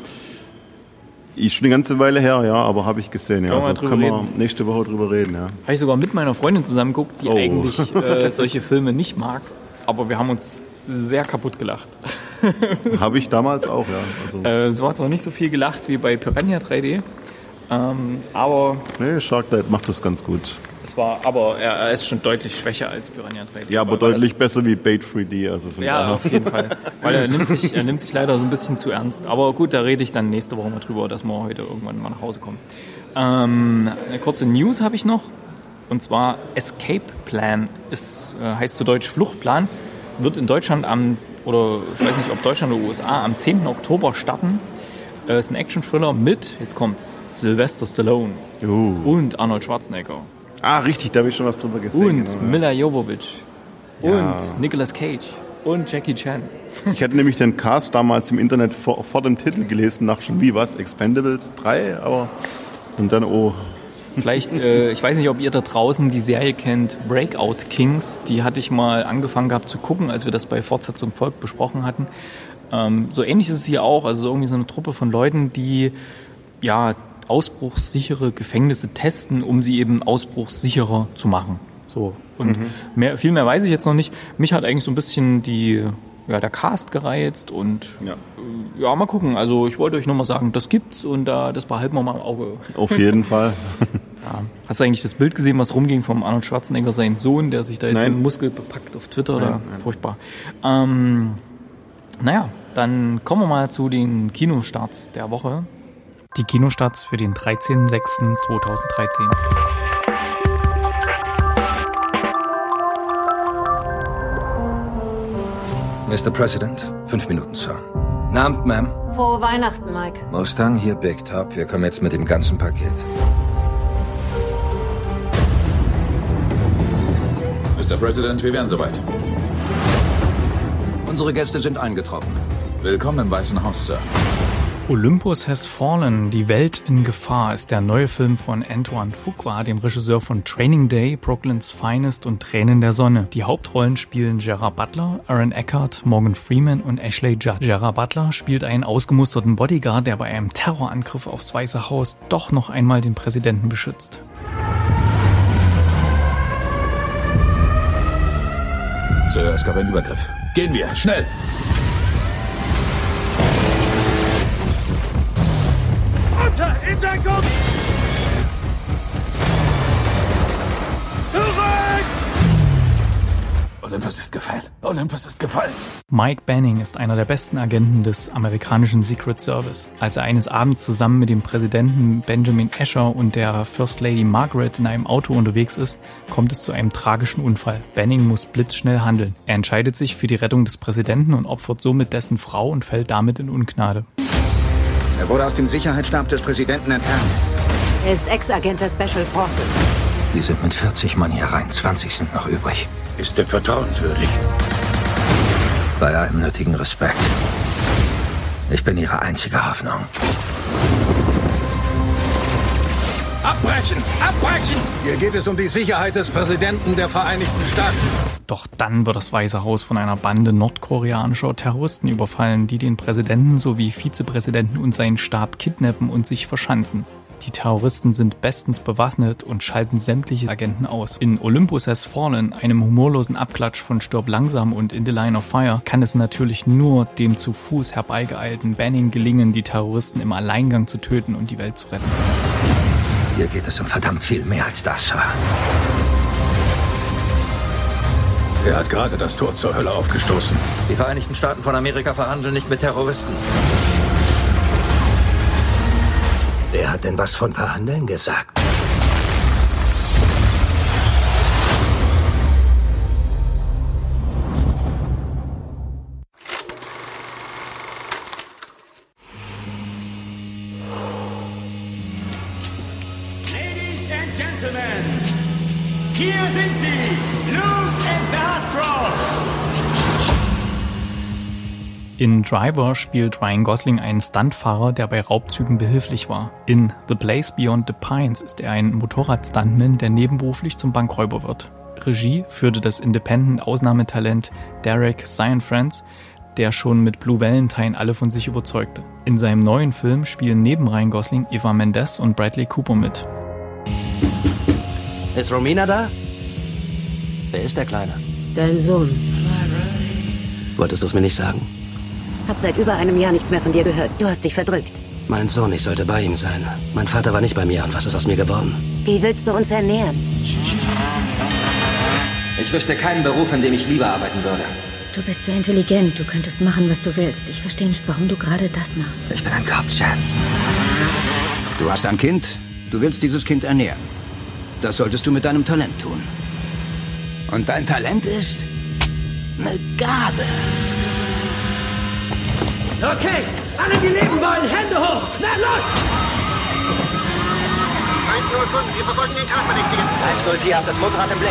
Ist schon eine ganze Weile her, ja, aber habe ich gesehen. Ja. Können, also wir können wir reden. nächste Woche drüber reden, ja. Habe ich sogar mit meiner Freundin zusammen geguckt, die oh. eigentlich äh, solche Filme nicht mag. Aber wir haben uns sehr kaputt gelacht. Habe ich damals auch, ja. Also äh, so hat es noch nicht so viel gelacht wie bei Piranha drei D. Ähm, aber... Nee, Shark Knight macht das ganz gut. Es war, aber er, er ist schon deutlich schwächer als Piranha drei D. Ja, aber deutlich das, besser wie Bait drei D. Also von ja, daher. auf jeden Fall. Weil er nimmt, sich, er nimmt sich leider so ein bisschen zu ernst. Aber gut, da rede ich dann nächste Woche mal drüber, dass wir heute irgendwann mal nach Hause kommen. Ähm, eine kurze News habe ich noch. Und zwar Escape Plan. Ist, äh, heißt zu Deutsch Fluchtplan. Wird in Deutschland am, oder ich weiß nicht, ob Deutschland oder U S A, am zehnten Oktober starten. Äh, ist ein Action-Thriller mit, jetzt kommt's, Sylvester Stallone uh. und Arnold Schwarzenegger. Ah, richtig, da habe ich schon was drüber gesehen. Und genau. Milla Jovovich. Ja. Und Nicolas Cage. Und Jackie Chan. Ich hatte nämlich den Cast damals im Internet vor, vor dem Titel gelesen, nach schon wie was, Expendables drei, aber und dann, oh... Vielleicht, äh, ich weiß nicht, ob ihr da draußen die Serie kennt, Breakout Kings. Die hatte ich mal angefangen gehabt zu gucken, als wir das bei Fortsetzung Volk besprochen hatten. Ähm, so ähnlich ist es hier auch. Also irgendwie so eine Truppe von Leuten, die ja ausbruchssichere Gefängnisse testen, um sie eben ausbruchssicherer zu machen. So. Und mhm. mehr, viel mehr weiß ich jetzt noch nicht. Mich hat eigentlich so ein bisschen die... Ja, der Cast gereizt und ja. Äh, ja, mal gucken. Also ich wollte euch nochmal sagen, das gibt's und äh, das behalten wir mal im Auge. Auf jeden Fall. Ja. Hast du eigentlich das Bild gesehen, was rumging vom Arnold Schwarzenegger, sein Sohn, der sich da jetzt so einen Muskel bepackt auf Twitter? Nein, da? nein. Furchtbar. Ähm, Naja, dann kommen wir mal zu den Kinostarts der Woche. Die Kinostarts für den dreizehnten sechsten zweitausenddreizehn. Mister President, fünf Minuten, Sir. Abend, Ma'am. Frohe Weihnachten, Mike. Mustang, hier Big Top. Wir kommen jetzt mit dem ganzen Paket. Mister President, wir wären soweit. Unsere Gäste sind eingetroffen. Willkommen im Weißen Haus, Sir. Olympus Has Fallen, die Welt in Gefahr, ist der neue Film von Antoine Fuqua, dem Regisseur von Training Day, Brooklyn's Finest und Tränen der Sonne. Die Hauptrollen spielen Gerard Butler, Aaron Eckhart, Morgan Freeman und Ashley Judd. Gerard Butler spielt einen ausgemusterten Bodyguard, der bei einem Terrorangriff aufs Weiße Haus doch noch einmal den Präsidenten beschützt. Sir, es gab einen Übergriff. Gehen wir, schnell! Unter in Deckung! Zurück! Olympus ist gefallen. Olympus ist gefallen. Mike Banning ist einer der besten Agenten des amerikanischen Secret Service. Als er eines Abends zusammen mit dem Präsidenten Benjamin Asher und der First Lady Margaret in einem Auto unterwegs ist, kommt es zu einem tragischen Unfall. Banning muss blitzschnell handeln. Er entscheidet sich für die Rettung des Präsidenten und opfert somit dessen Frau und fällt damit in Ungnade. Er wurde aus dem Sicherheitsstab des Präsidenten entfernt. Er ist Ex-Agent der Special Forces. Wir sind mit vierzig Mann hier rein, zwanzig sind noch übrig. Ist er vertrauenswürdig? Bei allem nötigen Respekt. Ich bin Ihre einzige Hoffnung. Abbrechen! Abbrechen! Hier geht es um die Sicherheit des Präsidenten der Vereinigten Staaten. Doch dann wird das Weiße Haus von einer Bande nordkoreanischer Terroristen überfallen, die den Präsidenten sowie Vizepräsidenten und seinen Stab kidnappen und sich verschanzen. Die Terroristen sind bestens bewaffnet und schalten sämtliche Agenten aus. In Olympus Has Fallen, einem humorlosen Abklatsch von Stirb langsam und In the Line of Fire, kann es natürlich nur dem zu Fuß herbeigeeilten Banning gelingen, die Terroristen im Alleingang zu töten und die Welt zu retten. Hier geht es um verdammt viel mehr als das, Sir. Er hat gerade das Tor zur Hölle aufgestoßen. Die Vereinigten Staaten von Amerika verhandeln nicht mit Terroristen. Wer hat denn was von Verhandeln gesagt? Ladies and Gentlemen, hier sind sie, Luke and Darthros. In Driver spielt Ryan Gosling einen Stuntfahrer, der bei Raubzügen behilflich war. In The Place Beyond the Pines ist er ein Motorrad-Stuntman, der nebenberuflich zum Bankräuber wird. Regie führte das Independent-Ausnahmetalent Derek Cianfrance, der schon mit Blue Valentine alle von sich überzeugte. In seinem neuen Film spielen neben Ryan Gosling Eva Mendes und Bradley Cooper mit. Ist Romina da? Wer ist der Kleine? Dein Sohn. Wolltest du es mir nicht sagen? Hab seit über einem Jahr nichts mehr von dir gehört. Du hast dich verdrückt. Mein Sohn, ich sollte bei ihm sein. Mein Vater war nicht bei mir. Und was ist aus mir geworden? Wie willst du uns ernähren? Ich wüsste keinen Beruf, in dem ich lieber arbeiten würde. Du bist so intelligent. Du könntest machen, was du willst. Ich verstehe nicht, warum du gerade das machst. Ich bin ein Cop, Jan. Du hast ein Kind. Du willst dieses Kind ernähren. Das solltest du mit deinem Talent tun. Und dein Talent ist eine Gabe. Okay, alle, die leben wollen, Hände hoch! Na los! eins null fünf, wir verfolgen den Tatverdächtigen. eins null vier, habt das Motorrad im Blick.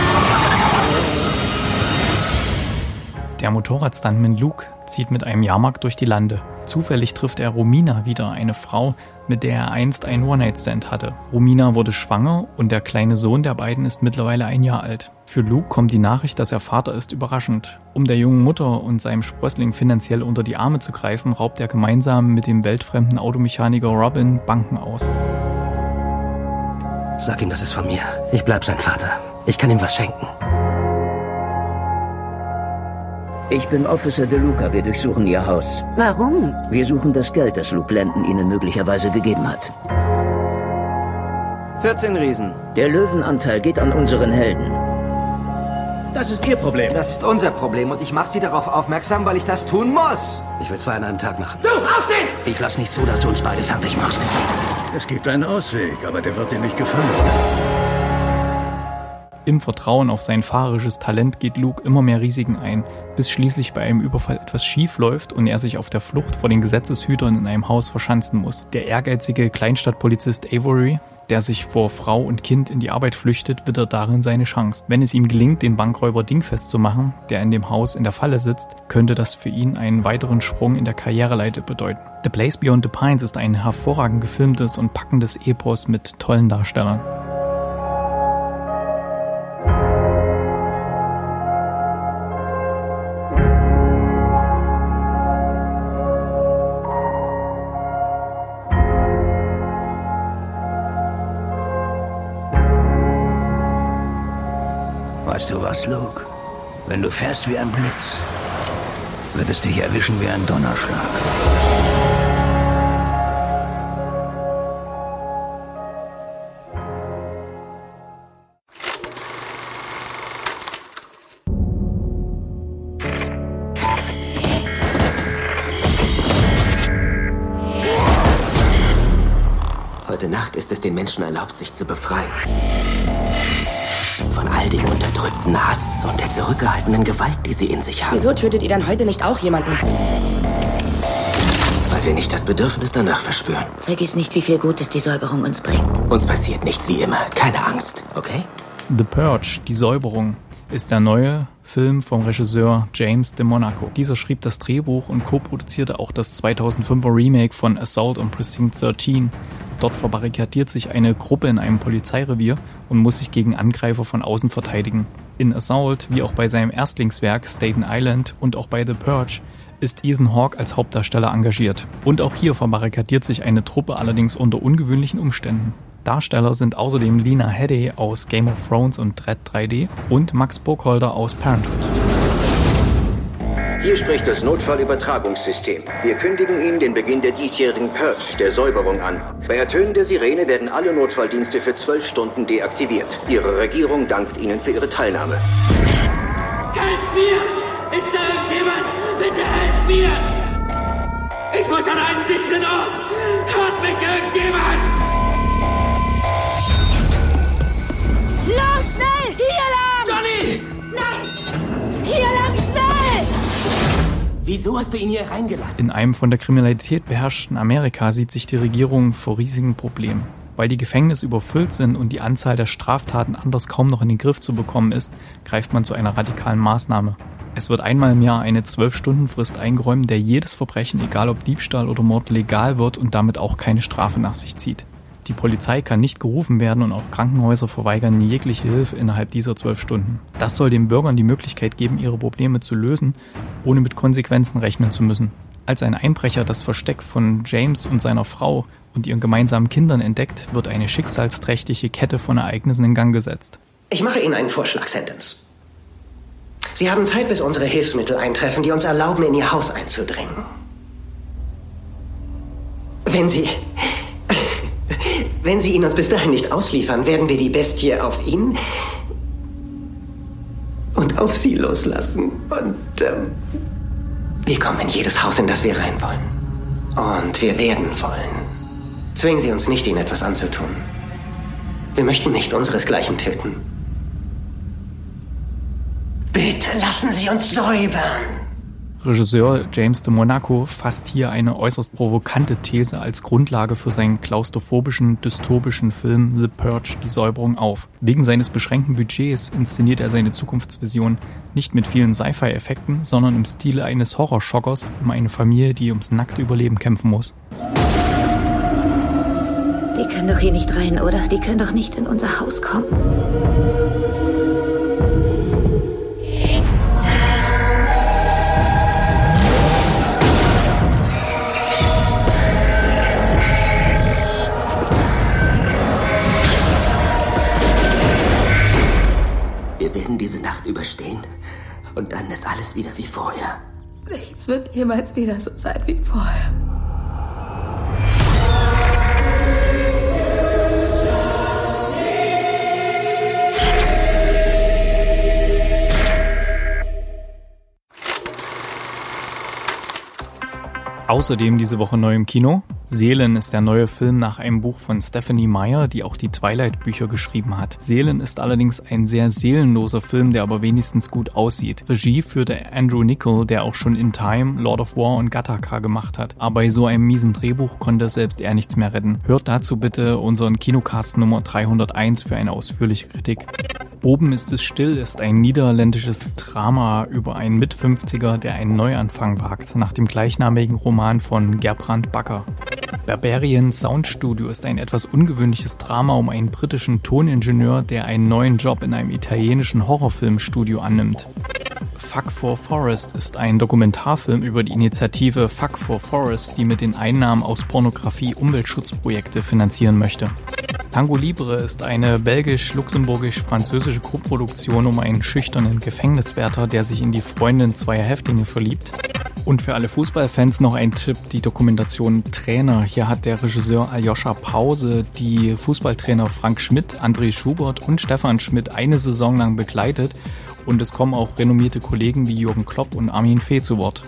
Der Motorradstuntman Luke zieht mit einem Jahrmarkt durch die Lande. Zufällig trifft er Romina wieder, eine Frau, mit der er einst einen One-Night-Stand hatte. Romina wurde schwanger und der kleine Sohn der beiden ist mittlerweile ein Jahr alt. Für Luke kommt die Nachricht, dass er Vater ist, überraschend. Um der jungen Mutter und seinem Sprössling finanziell unter die Arme zu greifen, raubt er gemeinsam mit dem weltfremden Automechaniker Robin Banken aus. Sag ihm, das ist von mir. Ich bleib sein Vater. Ich kann ihm was schenken. Ich bin Officer DeLuca. Wir durchsuchen Ihr Haus. Warum? Wir suchen das Geld, das Luke Landon Ihnen möglicherweise gegeben hat. vierzehn Riesen. Der Löwenanteil geht an unseren Helden. Das ist Ihr Problem. Das ist unser Problem und ich mache Sie darauf aufmerksam, weil ich das tun muss. Ich will zwei an einem Tag machen. Du, aufstehen! Ich lass nicht zu, dass du uns beide fertig machst. Es gibt einen Ausweg, aber der wird dir nicht gefallen. Im Vertrauen auf sein fahrerisches Talent geht Luke immer mehr Risiken ein, bis schließlich bei einem Überfall etwas schief läuft und er sich auf der Flucht vor den Gesetzeshütern in einem Haus verschanzen muss. Der ehrgeizige Kleinstadtpolizist Avery, der sich vor Frau und Kind in die Arbeit flüchtet, wittert darin seine Chance. Wenn es ihm gelingt, den Bankräuber dingfest zu machen, der in dem Haus in der Falle sitzt, könnte das für ihn einen weiteren Sprung in der Karriereleiter bedeuten. The Place Beyond the Pines ist ein hervorragend gefilmtes und packendes Epos mit tollen Darstellern. Weißt du was, Luke? Wenn du fährst wie ein Blitz, wird es dich erwischen wie ein Donnerschlag. Heute Nacht ist es den Menschen erlaubt, sich zu befreien. Von all dem unterdrückten Hass und der zurückgehaltenen Gewalt, die sie in sich haben. Wieso tötet ihr dann heute nicht auch jemanden? Weil wir nicht das Bedürfnis danach verspüren. Vergiss nicht, wie viel Gutes die Säuberung uns bringt. Uns passiert nichts wie immer. Keine Angst, okay? The Purge, die Säuberung, ist der neue Film vom Regisseur James de Monaco. Dieser schrieb das Drehbuch und co-produzierte auch das zweitausendfünfer Remake von Assault on Precinct dreizehn. Dort verbarrikadiert sich eine Gruppe in einem Polizeirevier und muss sich gegen Angreifer von außen verteidigen. In Assault, wie auch bei seinem Erstlingswerk Staten Island und auch bei The Purge, ist Ethan Hawke als Hauptdarsteller engagiert. Und auch hier verbarrikadiert sich eine Truppe, allerdings unter ungewöhnlichen Umständen. Darsteller sind außerdem Lena Headey aus Game of Thrones und Dredd drei D und Max Burkholder aus Parenthood. Hier spricht das Notfallübertragungssystem. Wir kündigen Ihnen den Beginn der diesjährigen Purge, der Säuberung, an. Bei Ertönen der Sirene werden alle Notfalldienste für zwölf Stunden deaktiviert. Ihre Regierung dankt Ihnen für Ihre Teilnahme. Helft mir! Ist da irgendjemand? Bitte helft mir! Ich muss an einen sicheren Ort! Hört mich irgendjemand! Los, schnell! Hier lang! Johnny! Nein! Hier lang, schnell! Wieso hast du ihn hier reingelassen? In einem von der Kriminalität beherrschten Amerika sieht sich die Regierung vor riesigen Problemen. Weil die Gefängnisse überfüllt sind und die Anzahl der Straftaten anders kaum noch in den Griff zu bekommen ist, greift man zu einer radikalen Maßnahme. Es wird einmal im Jahr eine zwölf-Stunden-Frist eingeräumt, der jedes Verbrechen, egal ob Diebstahl oder Mord, legal wird und damit auch keine Strafe nach sich zieht. Die Polizei kann nicht gerufen werden und auch Krankenhäuser verweigern jegliche Hilfe innerhalb dieser zwölf Stunden. Das soll den Bürgern die Möglichkeit geben, ihre Probleme zu lösen, ohne mit Konsequenzen rechnen zu müssen. Als ein Einbrecher das Versteck von James und seiner Frau und ihren gemeinsamen Kindern entdeckt, wird eine schicksalsträchtige Kette von Ereignissen in Gang gesetzt. Ich mache Ihnen einen Vorschlag, Sentence. Sie haben Zeit, bis unsere Hilfsmittel eintreffen, die uns erlauben, in Ihr Haus einzudringen. Wenn Sie... Wenn Sie ihn uns bis dahin nicht ausliefern, werden wir die Bestie auf ihn und auf Sie loslassen. Und ähm, wir kommen in jedes Haus, in das wir rein wollen. Und wir werden wollen. Zwingen Sie uns nicht, Ihnen etwas anzutun. Wir möchten nicht unseresgleichen töten. Bitte lassen Sie uns säubern. Regisseur James de Monaco fasst hier eine äußerst provokante These als Grundlage für seinen klaustrophobischen, dystopischen Film The Purge, die Säuberung auf. Wegen seines beschränkten Budgets inszeniert er seine Zukunftsvision nicht mit vielen Sci-Fi-Effekten, sondern im Stile eines Horrorschockers um eine Familie, die ums nackte Überleben kämpfen muss. Die können doch hier nicht rein, oder? Die können doch nicht in unser Haus kommen. Wir werden diese Nacht überstehen und dann ist alles wieder wie vorher. Nichts wird jemals wieder so sein wie vorher. Außerdem diese Woche neu im Kino. Seelen ist der neue Film nach einem Buch von Stephenie Meyer, die auch die Twilight-Bücher geschrieben hat. Seelen ist allerdings ein sehr seelenloser Film, der aber wenigstens gut aussieht. Regie führte Andrew Niccol, der auch schon In Time, Lord of War und Gattaca gemacht hat. Aber bei so einem miesen Drehbuch konnte selbst er nichts mehr retten. Hört dazu bitte unseren Kinocast Nummer dreihunderteins für eine ausführliche Kritik. Oben ist es still ist ein niederländisches Drama über einen Mitfünfziger, der einen Neuanfang wagt, nach dem gleichnamigen Roman von Gerbrand Bakker. Berberian Soundstudio ist ein etwas ungewöhnliches Drama um einen britischen Toningenieur, der einen neuen Job in einem italienischen Horrorfilmstudio annimmt. Fuck for Forest ist ein Dokumentarfilm über die Initiative Fuck for Forest, die mit den Einnahmen aus Pornografie Umweltschutzprojekte finanzieren möchte. Tango Libre ist eine belgisch-luxemburgisch-französische Koproduktion um einen schüchternen Gefängniswärter, der sich in die Freundin zweier Häftlinge verliebt. Und für alle Fußballfans noch ein Tipp, die Dokumentation Trainer. Hier hat der Regisseur Aljoscha Pause die Fußballtrainer Frank Schmidt, André Schubert und Stefan Schmidt eine Saison lang begleitet. Und es kommen auch renommierte Kollegen wie Jürgen Klopp und Armin Fee zu Wort.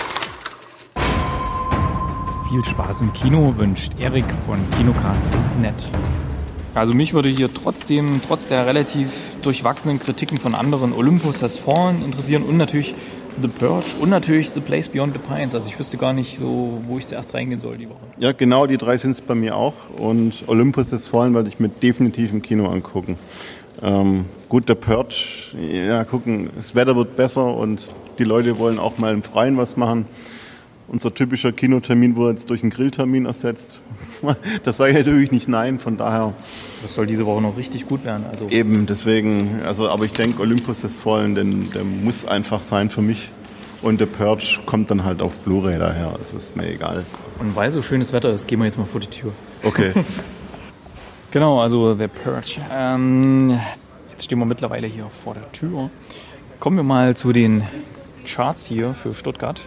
Viel Spaß im Kino wünscht Erik von kinocast punkt net. Also mich würde hier trotzdem, trotz der relativ durchwachsenen Kritiken von anderen, Olympus Has Fallen interessieren und natürlich The Purge und natürlich The Place Beyond the Pines. Also ich wüsste gar nicht so, wo ich zuerst reingehen soll die Woche. Ja, genau, die drei sind es bei mir auch. Und Olympus Has Fallen werde ich mir definitiv im Kino angucken. Ähm, gut, The Purge, ja, gucken, das Wetter wird besser und die Leute wollen auch mal im Freien was machen. Unser typischer Kinotermin wurde jetzt durch einen Grilltermin ersetzt. Das sage ich natürlich nicht nein, von daher. Das soll diese Woche noch richtig gut werden. Also eben, deswegen, also, aber ich denke, Olympus Has Fallen, denn der muss einfach sein für mich. Und The Purge kommt dann halt auf Blu-ray daher, es ist mir egal. Und weil so schönes Wetter ist, gehen wir jetzt mal vor die Tür. Okay. Genau, also The Purge. Ähm, jetzt stehen wir mittlerweile hier vor der Tür. Kommen wir mal zu den Charts hier für Stuttgart.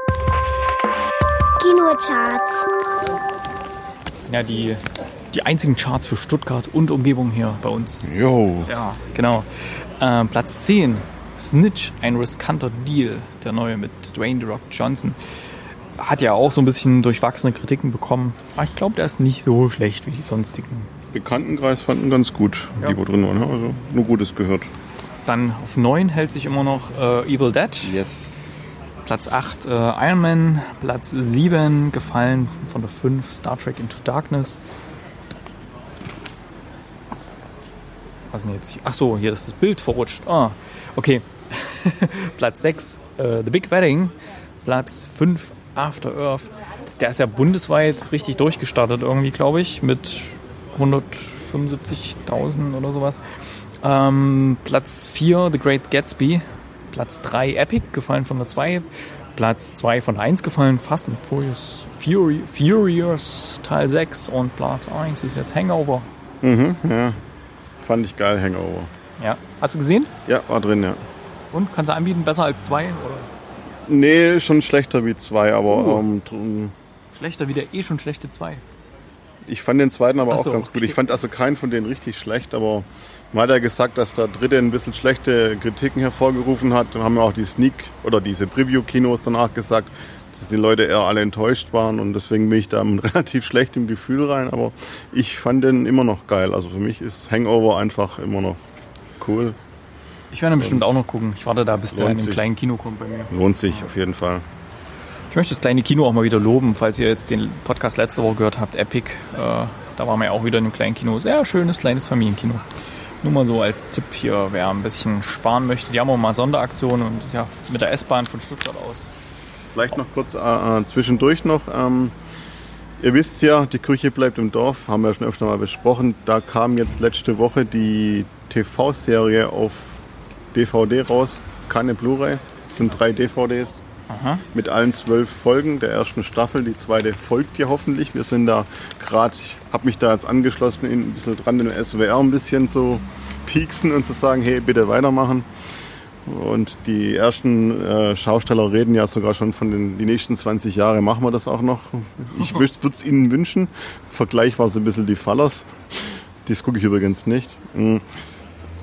Kinocharts. Das sind ja die, die einzigen Charts für Stuttgart und Umgebung hier bei uns. Jo. Ja, genau. Äh, Platz zehn, Snitch, ein riskanter Deal, der neue mit Dwayne The Rock Johnson. Hat ja auch so ein bisschen durchwachsene Kritiken bekommen. Aber ich glaube, der ist nicht so schlecht wie die sonstigen. Bekanntenkreis fanden ganz gut, ja. Die wo drin waren. Also nur Gutes gehört. Dann auf neun hält sich immer noch äh, Evil Dead. Yes. Platz acht äh, Iron Man, Platz sieben gefallen von der fünf Star Trek Into Darkness. Was denn jetzt? Ach so, hier ist das Bild verrutscht. Ah, okay. Platz sechs äh, The Big Wedding, Platz fünf After Earth. Der ist ja bundesweit richtig durchgestartet irgendwie, glaube ich, mit hundertfünfundsiebzigtausend oder sowas. Ähm, Platz vier The Great Gatsby. Platz drei Epic, gefallen von der zwei. Platz zwei von der eins gefallen, Fast and Furious, Fury, Furious Teil sechs. Und Platz eins ist jetzt Hangover. Mhm, ja. Fand ich geil, Hangover. Ja. Hast du gesehen? Ja, war drin, ja. Und, kannst du anbieten, besser als zwei? Oder? Nee, schon schlechter wie zwei, aber... Uh. Ähm, schlechter wie der eh schon schlechte zwei. Ich fand den zweiten aber so, auch ganz okay. gut. Ich fand also keinen von denen richtig schlecht, aber man hat ja gesagt, dass der dritte ein bisschen schlechte Kritiken hervorgerufen hat. Dann haben wir auch die Sneak- oder diese Preview-Kinos danach gesagt, dass die Leute eher alle enttäuscht waren und deswegen bin ich da mit relativ schlechtem Gefühl rein. Aber ich fand den immer noch geil. Also für mich ist Hangover einfach immer noch cool. Ich werde ihn bestimmt auch noch gucken. Ich warte da, bis der in einem sich. kleinen Kino kommt bei mir. Lohnt sich auf jeden Fall. Ich möchte das kleine Kino auch mal wieder loben, falls ihr jetzt den Podcast letzte Woche gehört habt, Epic. Äh, da waren wir ja auch wieder in einem kleinen Kino. Sehr schönes, kleines Familienkino. Nur mal so als Tipp hier, wer ein bisschen sparen möchte. Die haben auch mal Sonderaktionen und ja, mit der S-Bahn von Stuttgart aus. Vielleicht noch kurz äh, zwischendurch noch. Ähm, ihr wisst ja, die Küche bleibt im Dorf, haben wir schon öfter mal besprochen. Da kam jetzt letzte Woche die T V-Serie auf D V D raus, keine Blu-ray. Das sind drei D V Ds. Aha. Mit allen zwölf Folgen der ersten Staffel. Die zweite folgt ja hoffentlich. Wir sind da gerade, ich habe mich da jetzt angeschlossen, ein bisschen dran, den S W R ein bisschen so pieksen und zu sagen, hey, bitte weitermachen. Und die ersten äh, Schausteller reden ja sogar schon von den die nächsten zwanzig Jahre machen wir das auch noch. Ich würde es ihnen wünschen. Im Vergleich war so ein bisschen die Fallers. Das gucke ich übrigens nicht.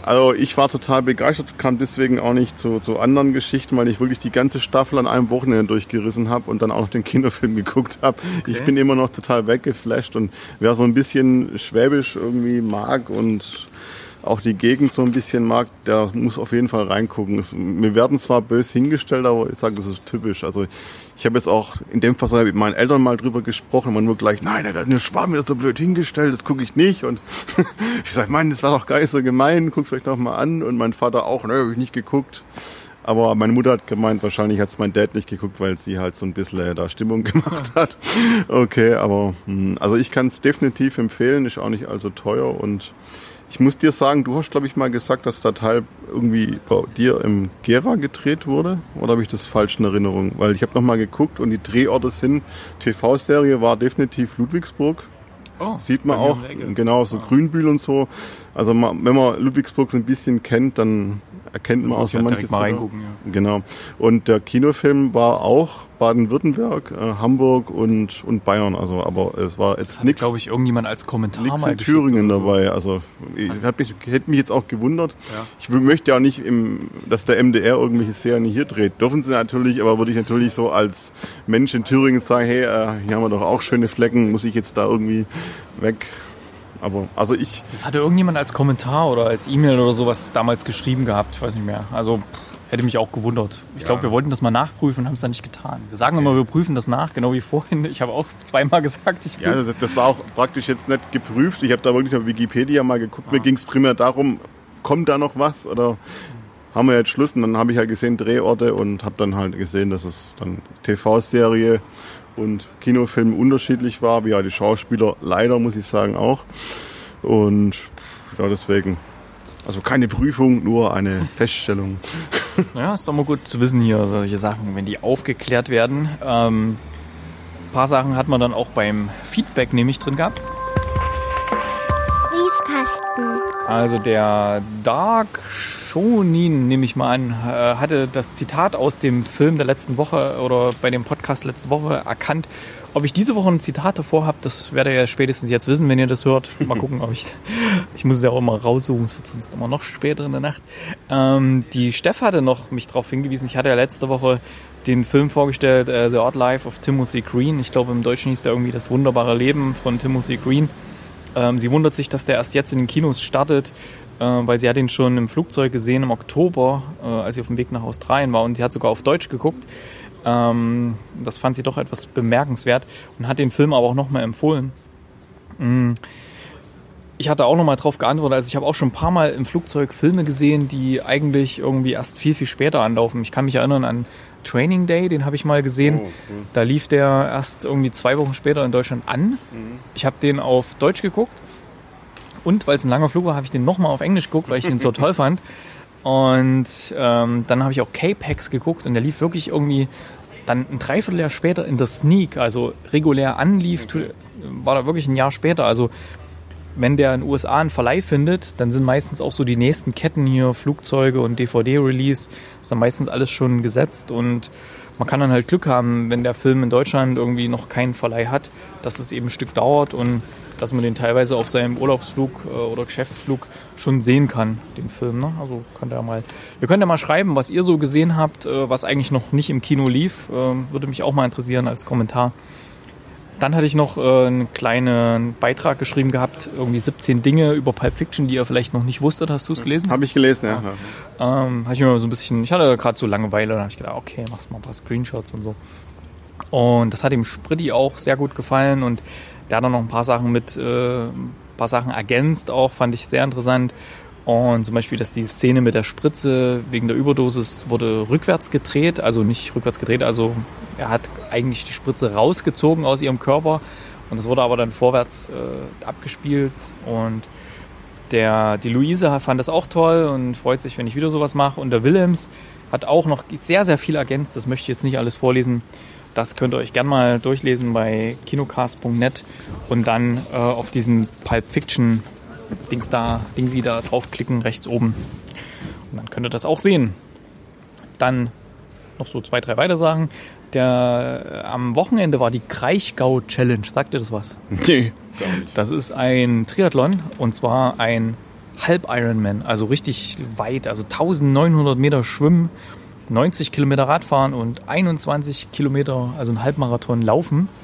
Also ich war total begeistert, kam deswegen auch nicht zu, zu anderen Geschichten, weil ich wirklich die ganze Staffel an einem Wochenende durchgerissen habe und dann auch noch den Kinofilm geguckt habe. Okay. Ich bin immer noch total weggeflasht und wer so ein bisschen Schwäbisch irgendwie mag und auch die Gegend so ein bisschen mag, der muss auf jeden Fall reingucken. Es, wir werden zwar böse hingestellt, aber ich sage, das ist typisch. Also ich habe jetzt auch in dem Fall mit meinen Eltern mal drüber gesprochen, man nur gleich, nein, der hat eine Schwamm wieder so blöd hingestellt, das gucke ich nicht. Und ich sage, Mann, das war doch gar nicht so gemein, guck's euch doch mal an. Und mein Vater auch, ne, habe ich nicht geguckt. Aber meine Mutter hat gemeint, wahrscheinlich hat's mein Dad nicht geguckt, weil sie halt so ein bisschen da Stimmung gemacht hat. Okay, aber also ich kann es definitiv empfehlen, ist auch nicht allzu teuer. Und ich muss dir sagen, du hast, glaube ich, mal gesagt, dass der Teil irgendwie bei dir im Gera gedreht wurde. Oder habe ich das falsch in Erinnerung? Weil ich habe nochmal geguckt und die Drehorte sind, T V-Serie war definitiv Ludwigsburg. Oh, sieht man auch, genau, so oh. Grünbühl und so. Also man, wenn man Ludwigsburg so ein bisschen kennt, dann erkennt man auch so manches. Mal reingucken, ja. Genau. Und der Kinofilm war auch Baden-Württemberg, äh, Hamburg und, und Bayern. Also, aber es war jetzt nichts. Glaube ich, irgendjemand als Kommentar nix mal in Thüringen so. dabei. Also ich hab mich, hätte mich jetzt auch gewundert. Ja. Ich möchte ja nicht, im, dass der M D R irgendwelche Serien hier dreht. Dürfen sie natürlich, aber würde ich natürlich so als Mensch in Thüringen sagen, hey, äh, hier haben wir doch auch schöne Flecken, muss ich jetzt da irgendwie weg. Aber also ich. Das hatte irgendjemand als Kommentar oder als E-Mail oder sowas damals geschrieben gehabt. Ich weiß nicht mehr. Also hätte mich auch gewundert. Ich ja. glaube, wir wollten das mal nachprüfen und haben es dann nicht getan. Wir sagen okay. immer, wir prüfen das nach, genau wie vorhin. Ich habe auch zweimal gesagt, ich Ja, das, das war auch praktisch jetzt nicht geprüft. Ich habe da wirklich auf Wikipedia mal geguckt. Ah. Mir ging es primär darum, kommt da noch was oder haben wir jetzt Schluss? Und dann habe ich ja gesehen Drehorte und habe dann halt gesehen, dass es dann T V-Serie und Kinofilm unterschiedlich war, wie ja die Schauspieler leider, muss ich sagen, auch. Und ja, deswegen, also keine Prüfung, nur eine Feststellung. Ja, ist doch mal gut zu wissen hier, solche Sachen, wenn die aufgeklärt werden. Ähm, ein paar Sachen hat man dann auch beim Feedback nämlich drin gehabt. Briefkasten. Also der Dark Shonin, nehme ich mal an, hatte das Zitat aus dem Film der letzten Woche oder bei dem Podcast letzte Woche erkannt. Ob ich diese Woche ein Zitat davor habe, das werdet ihr ja spätestens jetzt wissen, wenn ihr das hört. Mal gucken, ob ich... Ich muss es ja auch immer raussuchen, es wird sonst immer noch später in der Nacht. Ähm, die Steff hatte noch mich darauf hingewiesen, ich hatte ja letzte Woche den Film vorgestellt, uh, The Odd Life of Timothy Green. Ich glaube, im Deutschen hieß der irgendwie Das wunderbare Leben von Timothy Green. Ähm, sie wundert sich, dass der erst jetzt in den Kinos startet, äh, weil sie hat ihn schon im Flugzeug gesehen im Oktober, äh, als sie auf dem Weg nach Australien war, und sie hat sogar auf Deutsch geguckt. Ähm, das fand sie doch etwas bemerkenswert und hat den Film aber auch nochmal empfohlen. Mhm. Ich hatte auch nochmal drauf geantwortet, also ich habe auch schon ein paar Mal im Flugzeug Filme gesehen, die eigentlich irgendwie erst viel, viel später anlaufen. Ich kann mich erinnern an Training Day, den habe ich mal gesehen. Oh, okay. Da lief der erst irgendwie zwei Wochen später in Deutschland an. Mhm. Ich habe den auf Deutsch geguckt und weil es ein langer Flug war, habe ich den nochmal auf Englisch geguckt, weil ich den so toll fand. Und ähm, dann habe ich auch K-Pax geguckt und der lief wirklich irgendwie dann ein Dreivierteljahr später in der Sneak, also regulär anlief, okay. War da wirklich ein Jahr später. Also wenn der in den U S A einen Verleih findet, dann sind meistens auch so die nächsten Ketten hier, Flugzeuge und D V D-Release, ist dann meistens alles schon gesetzt und man kann dann halt Glück haben, wenn der Film in Deutschland irgendwie noch keinen Verleih hat, dass es eben ein Stück dauert und dass man den teilweise auf seinem Urlaubsflug oder Geschäftsflug schon sehen kann, den Film. Ne? Also könnt ihr mal, ihr könnt ja mal schreiben, was ihr so gesehen habt, was eigentlich noch nicht im Kino lief. Würde mich auch mal interessieren als Kommentar. Dann hatte ich noch äh, einen kleinen Beitrag geschrieben gehabt, irgendwie siebzehn Dinge über Pulp Fiction, die ihr vielleicht noch nicht wusstet. Hast du es gelesen? Habe ich gelesen, ja. ja. Ähm, habe ich mir mal so ein bisschen, ich hatte gerade so Langeweile, dann habe ich gedacht, okay, machst mal ein paar Screenshots und so. Und das hat dem Spritti auch sehr gut gefallen und der hat dann noch ein paar Sachen mit, äh, ein paar Sachen ergänzt auch, fand ich sehr interessant. Und zum Beispiel, dass die Szene mit der Spritze wegen der Überdosis wurde rückwärts gedreht, also nicht rückwärts gedreht, also er hat eigentlich die Spritze rausgezogen aus ihrem Körper und das wurde aber dann vorwärts äh, abgespielt und der, die Luise fand das auch toll und freut sich, wenn ich wieder sowas mache und der Willems hat auch noch sehr, sehr viel ergänzt, das möchte ich jetzt nicht alles vorlesen, das könnt ihr euch gerne mal durchlesen bei kinocast punkt net und dann äh, auf diesen Pulp Fiction Dings da, Ding Sie da draufklicken, rechts oben. Und dann könnt ihr das auch sehen. Dann noch so zwei, drei weitere Sachen. Der, am Wochenende war die Kraichgau-Challenge. Sagt ihr das was? Nee, gar nicht. Das ist ein Triathlon und zwar ein Halb-Ironman, also richtig weit, also neunzehnhundert Meter Schwimmen, neunzig Kilometer Radfahren und einundzwanzig Kilometer, also ein Halbmarathon laufen. Mhm.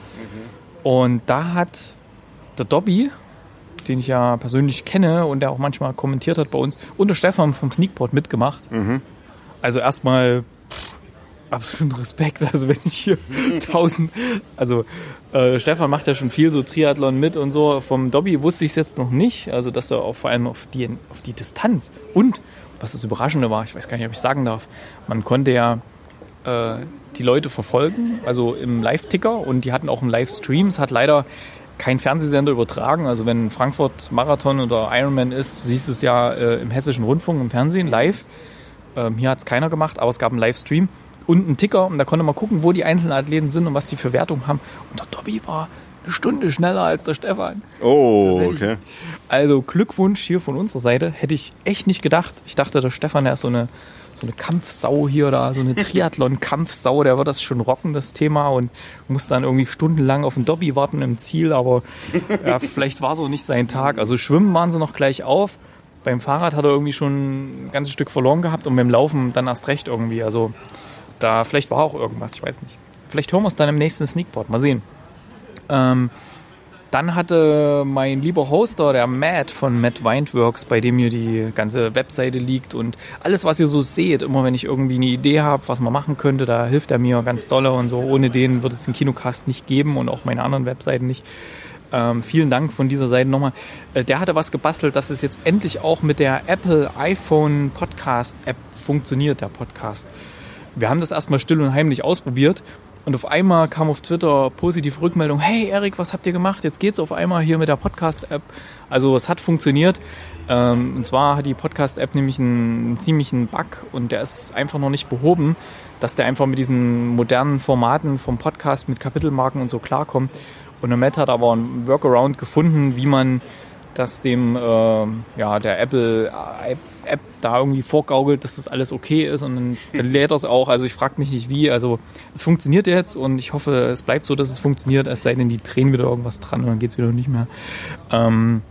Und da hat der Dobby, den ich ja persönlich kenne und der auch manchmal kommentiert hat bei uns, und der Stefan vom Sneakpot mitgemacht. Mhm. Also erstmal absoluten Respekt, also wenn ich hier tausend, also äh, Stefan macht ja schon viel so Triathlon mit und so, vom Dobby wusste ich es jetzt noch nicht, also dass er auch vor allem auf die, auf die Distanz und, was das Überraschende war, ich weiß gar nicht, ob ich sagen darf, man konnte ja äh, die Leute verfolgen, also im Live-Ticker, und die hatten auch einen Livestream, es hat leider kein Fernsehsender übertragen, also wenn Frankfurt Marathon oder Ironman ist, siehst du es ja äh, im Hessischen Rundfunk, im Fernsehen, live, ähm, hier hat es keiner gemacht, aber es gab einen Livestream und einen Ticker, und da konnte man gucken, wo die einzelnen Athleten sind und was die für Wertungen haben. Und der Dobby war eine Stunde schneller als der Stefan. Oh, okay. Also Glückwunsch hier von unserer Seite. Hätte ich echt nicht gedacht. Ich dachte, der Stefan, der ist so eine, so eine Kampfsau hier, da so eine Triathlon-Kampfsau, der wird das schon rocken, das Thema, und muss dann irgendwie stundenlang auf den Dobby warten im Ziel, aber ja, vielleicht war es auch nicht sein Tag. Also schwimmen waren sie noch gleich auf. Beim Fahrrad hat er irgendwie schon ein ganzes Stück verloren gehabt und beim Laufen dann erst recht irgendwie. Also da, vielleicht war auch irgendwas, ich weiß nicht. Vielleicht hören wir es dann im nächsten Sneakpot, mal sehen. Ähm, dann hatte mein lieber Hoster, der Matt von Matt Windworks, bei dem hier die ganze Webseite liegt und alles, was ihr so seht, immer wenn ich irgendwie eine Idee habe, was man machen könnte, da hilft er mir ganz dolle und so. Ohne den wird es den Kinocast nicht geben und auch meine anderen Webseiten nicht. Ähm, vielen Dank von dieser Seite nochmal. Äh, der hatte was gebastelt, dass es jetzt endlich auch mit der Apple iPhone Podcast App funktioniert, der Podcast. Wir haben das erstmal still und heimlich ausprobiert und auf einmal kam auf Twitter positive Rückmeldung, hey Erik, was habt ihr gemacht? Jetzt geht's auf einmal hier mit der Podcast-App. Also es hat funktioniert. Ähm, und zwar hat die Podcast-App nämlich einen, einen ziemlichen Bug und der ist einfach noch nicht behoben, dass der einfach mit diesen modernen Formaten vom Podcast mit Kapitelmarken und so klarkommt. Und der Matt hat aber einen Workaround gefunden, wie man das dem äh, ja, der Apple-App da irgendwie vorgaukelt, dass das alles okay ist, und dann, dann lädt er es auch. Also ich frage mich nicht wie. Also es funktioniert jetzt und ich hoffe, es bleibt so, dass es funktioniert, es sei denn, die drehen wieder irgendwas dran und dann geht es wieder nicht mehr. Ähm,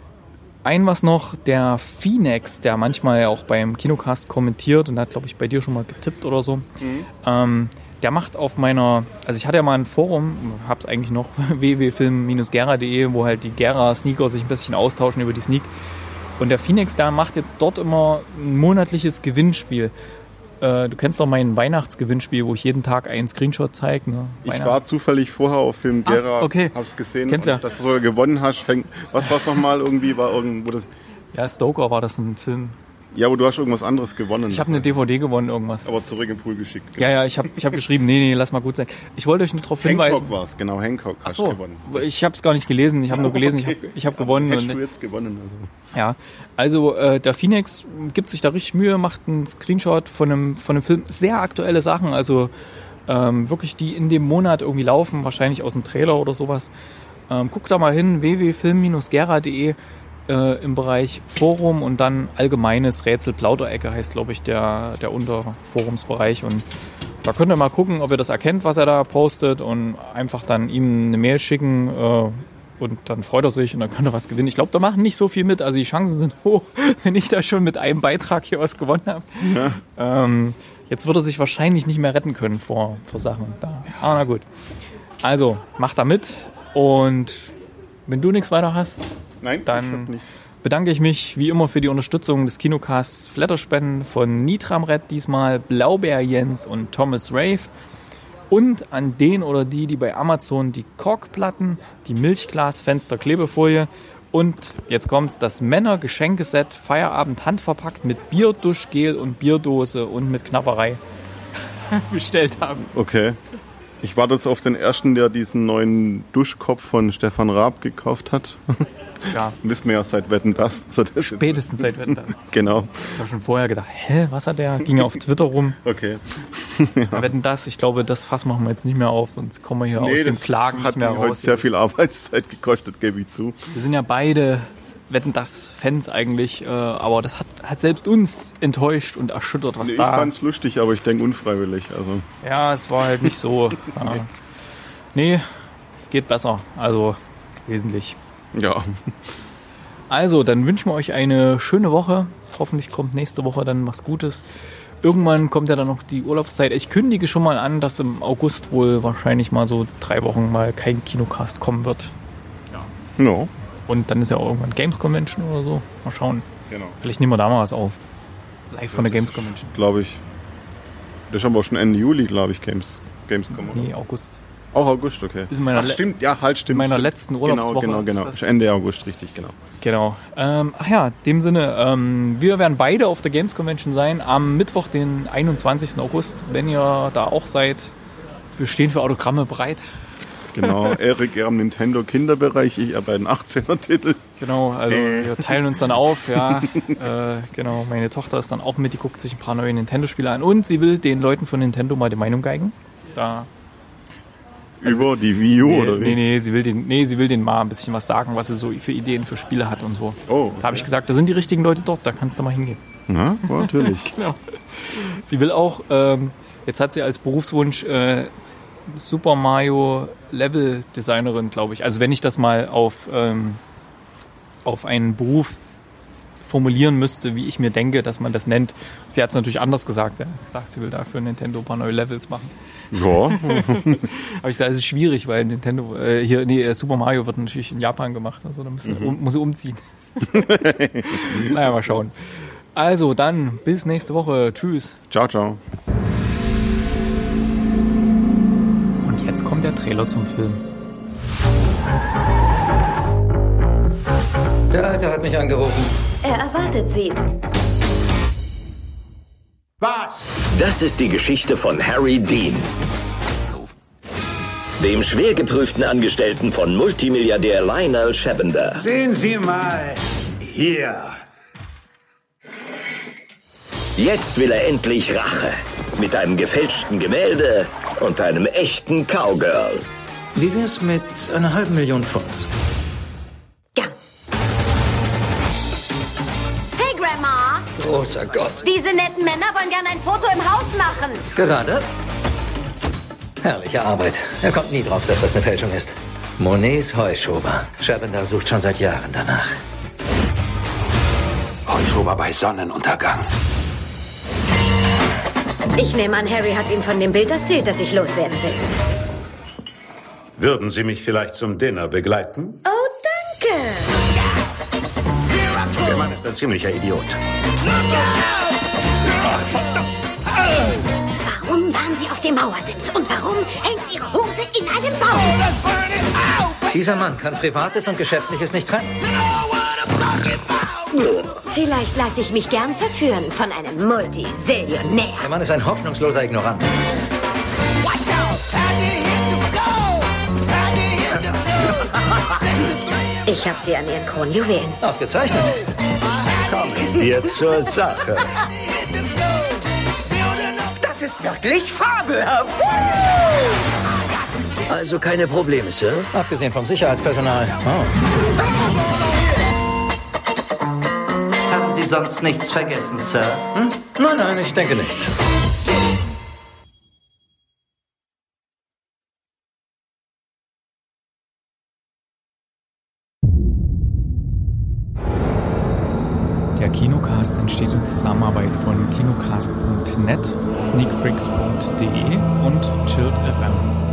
ein was noch, der Phoenix, der manchmal ja auch beim Kinocast kommentiert und hat, glaube ich, bei dir schon mal getippt oder so. Mhm. Ähm, Der macht auf meiner, also ich hatte ja mal ein Forum, hab's eigentlich noch, w w w punkt film Bindestrich gera punkt de, wo halt die Gera-Sneaker sich ein bisschen austauschen über die Sneak. Und der Phoenix, der macht jetzt dort immer ein monatliches Gewinnspiel. Äh, du kennst doch mein Weihnachtsgewinnspiel, wo ich jeden Tag einen Screenshot zeige. Ne? Ich war zufällig vorher auf Film Gera, ah, okay. hab's gesehen, Kennst ja. dass du sogar gewonnen hast. Was war's nochmal irgendwie? War irgendwo das? Ja, Stoker war das ein Film. Ja, aber du hast irgendwas anderes gewonnen. Ich habe eine D V D gewonnen, irgendwas. Aber zurück im Pool geschickt. Ja, ja, ich habe ich hab geschrieben, nee, nee, lass mal gut sein. Ich wollte euch nur darauf hinweisen. Hancock war es, genau, Hancock hast so, gewonnen. Ich habe es gar nicht gelesen, ich habe nur gelesen, okay. ich habe ich hab gewonnen. Hättest und, du jetzt gewonnen. Also. Ja, also äh, der Phoenix gibt sich da richtig Mühe, macht einen Screenshot von einem, von einem Film. Sehr aktuelle Sachen, also ähm, wirklich, die in dem Monat irgendwie laufen, wahrscheinlich aus dem Trailer oder sowas. Ähm, guckt da mal hin, w w w punkt film Bindestrich gera punkt de. Äh, im Bereich Forum und dann allgemeines Rätsel-Plauderecke heißt, glaube ich, der, der Unterforumsbereich. Und da könnt ihr mal gucken, ob ihr das erkennt, was er da postet, und einfach dann ihm eine Mail schicken äh, und dann freut er sich und dann kann er was gewinnen. Ich glaube, da machen nicht so viel mit, also die Chancen sind hoch, wenn ich da schon mit einem Beitrag hier was gewonnen habe. Ja. Ähm, jetzt wird er sich wahrscheinlich nicht mehr retten können vor, vor Sachen. Da. Ah, na gut. Also, macht da mit, und wenn du nichts weiter hast, Nein, dann bedanke ich mich wie immer für die Unterstützung des Kinocasts Flatterspenden von Nitramred diesmal, Blaubeer Jens und Thomas Rave, und an den oder die, die bei Amazon die Korkplatten, die Milchglasfenster Klebefolie und, jetzt kommt's, das Männer-Geschenkeset Feierabend handverpackt mit Bierduschgel und Bierdose und mit Knapperei bestellt haben. Okay. Ich warte jetzt auf den ersten, der diesen neuen Duschkopf von Stefan Raab gekauft hat. Ja. Wissen wir ja seit Wetten, dass. Also das Spätestens seit Wetten, dass. Genau. Ich habe schon vorher gedacht, hä, was hat der? Ging ja auf Twitter rum. Okay. Ja. Wetten, dass. Ich glaube, das Fass machen wir jetzt nicht mehr auf, sonst kommen wir hier nee, aus dem Klagen nicht mehr raus. Das hat heute sehr viel Arbeitszeit gekostet, gebe ich zu. Wir sind ja beide Wetten, dass Fans eigentlich, äh, aber das hat, hat selbst uns enttäuscht und erschüttert, was nee, da... Ich fand's lustig, aber ich denke unfreiwillig. Also. Ja, es war halt nicht so. Ja. Nee, geht besser, also wesentlich. Ja. Also, dann wünschen wir euch eine schöne Woche. Hoffentlich kommt nächste Woche dann was Gutes. Irgendwann kommt ja dann noch die Urlaubszeit. Ich kündige schon mal an, dass im August wohl wahrscheinlich mal so drei Wochen mal kein Kinocast kommen wird. Ja. No. Und dann ist ja auch irgendwann Games Convention oder so. Mal schauen. Genau. Vielleicht nehmen wir da mal was auf. Live von der Games Convention. Glaube ich. Das ist aber auch schon Ende Juli, glaube ich, Games, Gamescom. Oder? Nee, August. Auch August, okay. Ist in meiner Ach, stimmt, ja, halt, stimmt. In meiner stimmt. letzten Urlaubswoche. Genau, genau, genau. Ende August, richtig, genau. Genau. Ähm, ach ja, in dem Sinne, ähm, wir werden beide auf der Games Convention sein am Mittwoch, den einundzwanzigsten August. Wenn ihr da auch seid, wir stehen für Autogramme bereit. Genau, Erik eher am Nintendo-Kinderbereich, ich eher bei den achtzehner-Titel. Genau, also wir teilen uns dann auf, ja. äh, genau, meine Tochter ist dann auch mit, die guckt sich ein paar neue Nintendo-Spiele an und sie will den Leuten von Nintendo mal die Meinung geigen. Da Über die Wii U nee, oder wie? Nee, nee, sie will den, nee, sie will denen mal ein bisschen was sagen, was sie so für Ideen für Spiele hat und so. Oh, okay. Da habe ich gesagt, da sind die richtigen Leute dort, da kannst du mal hingehen. Ja, natürlich. Genau. Sie will auch, ähm, jetzt hat sie als Berufswunsch äh, Super Mario Level Designerin, glaube ich. Also wenn ich das mal auf, ähm, auf einen Beruf formulieren müsste, wie ich mir denke, dass man das nennt. Sie hat es natürlich anders gesagt. Ja. Gesagt, sie will dafür Nintendo ein paar neue Levels machen. Ja. Aber ich sage, es ist schwierig, weil Nintendo, äh, hier, nee, Super Mario wird natürlich in Japan gemacht. Also da muss, mhm. um, muss sie umziehen. Naja, mal schauen. Also dann, bis nächste Woche. Tschüss. Ciao, ciao. Und jetzt kommt der Trailer zum Film. Der Alte hat mich angerufen. Er erwartet Sie. Was? Das ist die Geschichte von Harry Dean, dem schwer geprüften Angestellten von Multimilliardär Lionel Shavender. Sehen Sie mal hier. Jetzt will er endlich Rache. Mit einem gefälschten Gemälde und einem echten Cowgirl. Wie wär's mit einer halben Million Pfund? Hey, Grandma. Großer Gott. Diese netten Männer wollen gerne ein Foto im Haus machen. Gerade? Herrliche Arbeit. Er kommt nie drauf, dass das eine Fälschung ist. Monets Heuschober. Shavender sucht schon seit Jahren danach. Heuschober bei Sonnenuntergang. Ich nehme an, Harry hat Ihnen von dem Bild erzählt, das ich loswerden will. Würden Sie mich vielleicht zum Dinner begleiten? Oh, danke. Der Mann ist ein ziemlicher Idiot. Ach, verdammt. Warum waren Sie auf dem Mauersims? Und warum hängt Ihre Hose in einem Baum? Dieser Mann kann Privates und Geschäftliches nicht trennen. Vielleicht lasse ich mich gern verführen von einem Multisillionär. Der Mann ist ein hoffnungsloser Ignorant. Ich habe sie an ihren Kronjuwelen. Ausgezeichnet. Kommen wir zur Sache. Das ist wirklich fabelhaft. Also keine Probleme, Sir? Abgesehen vom Sicherheitspersonal. Oh. Haben Sie sonst nichts vergessen, Sir? Hm? Nein, nein, ich denke nicht. Der Kinocast entsteht in Zusammenarbeit von kinocast punkt net, sneakfreaks punkt de und Chilled F M.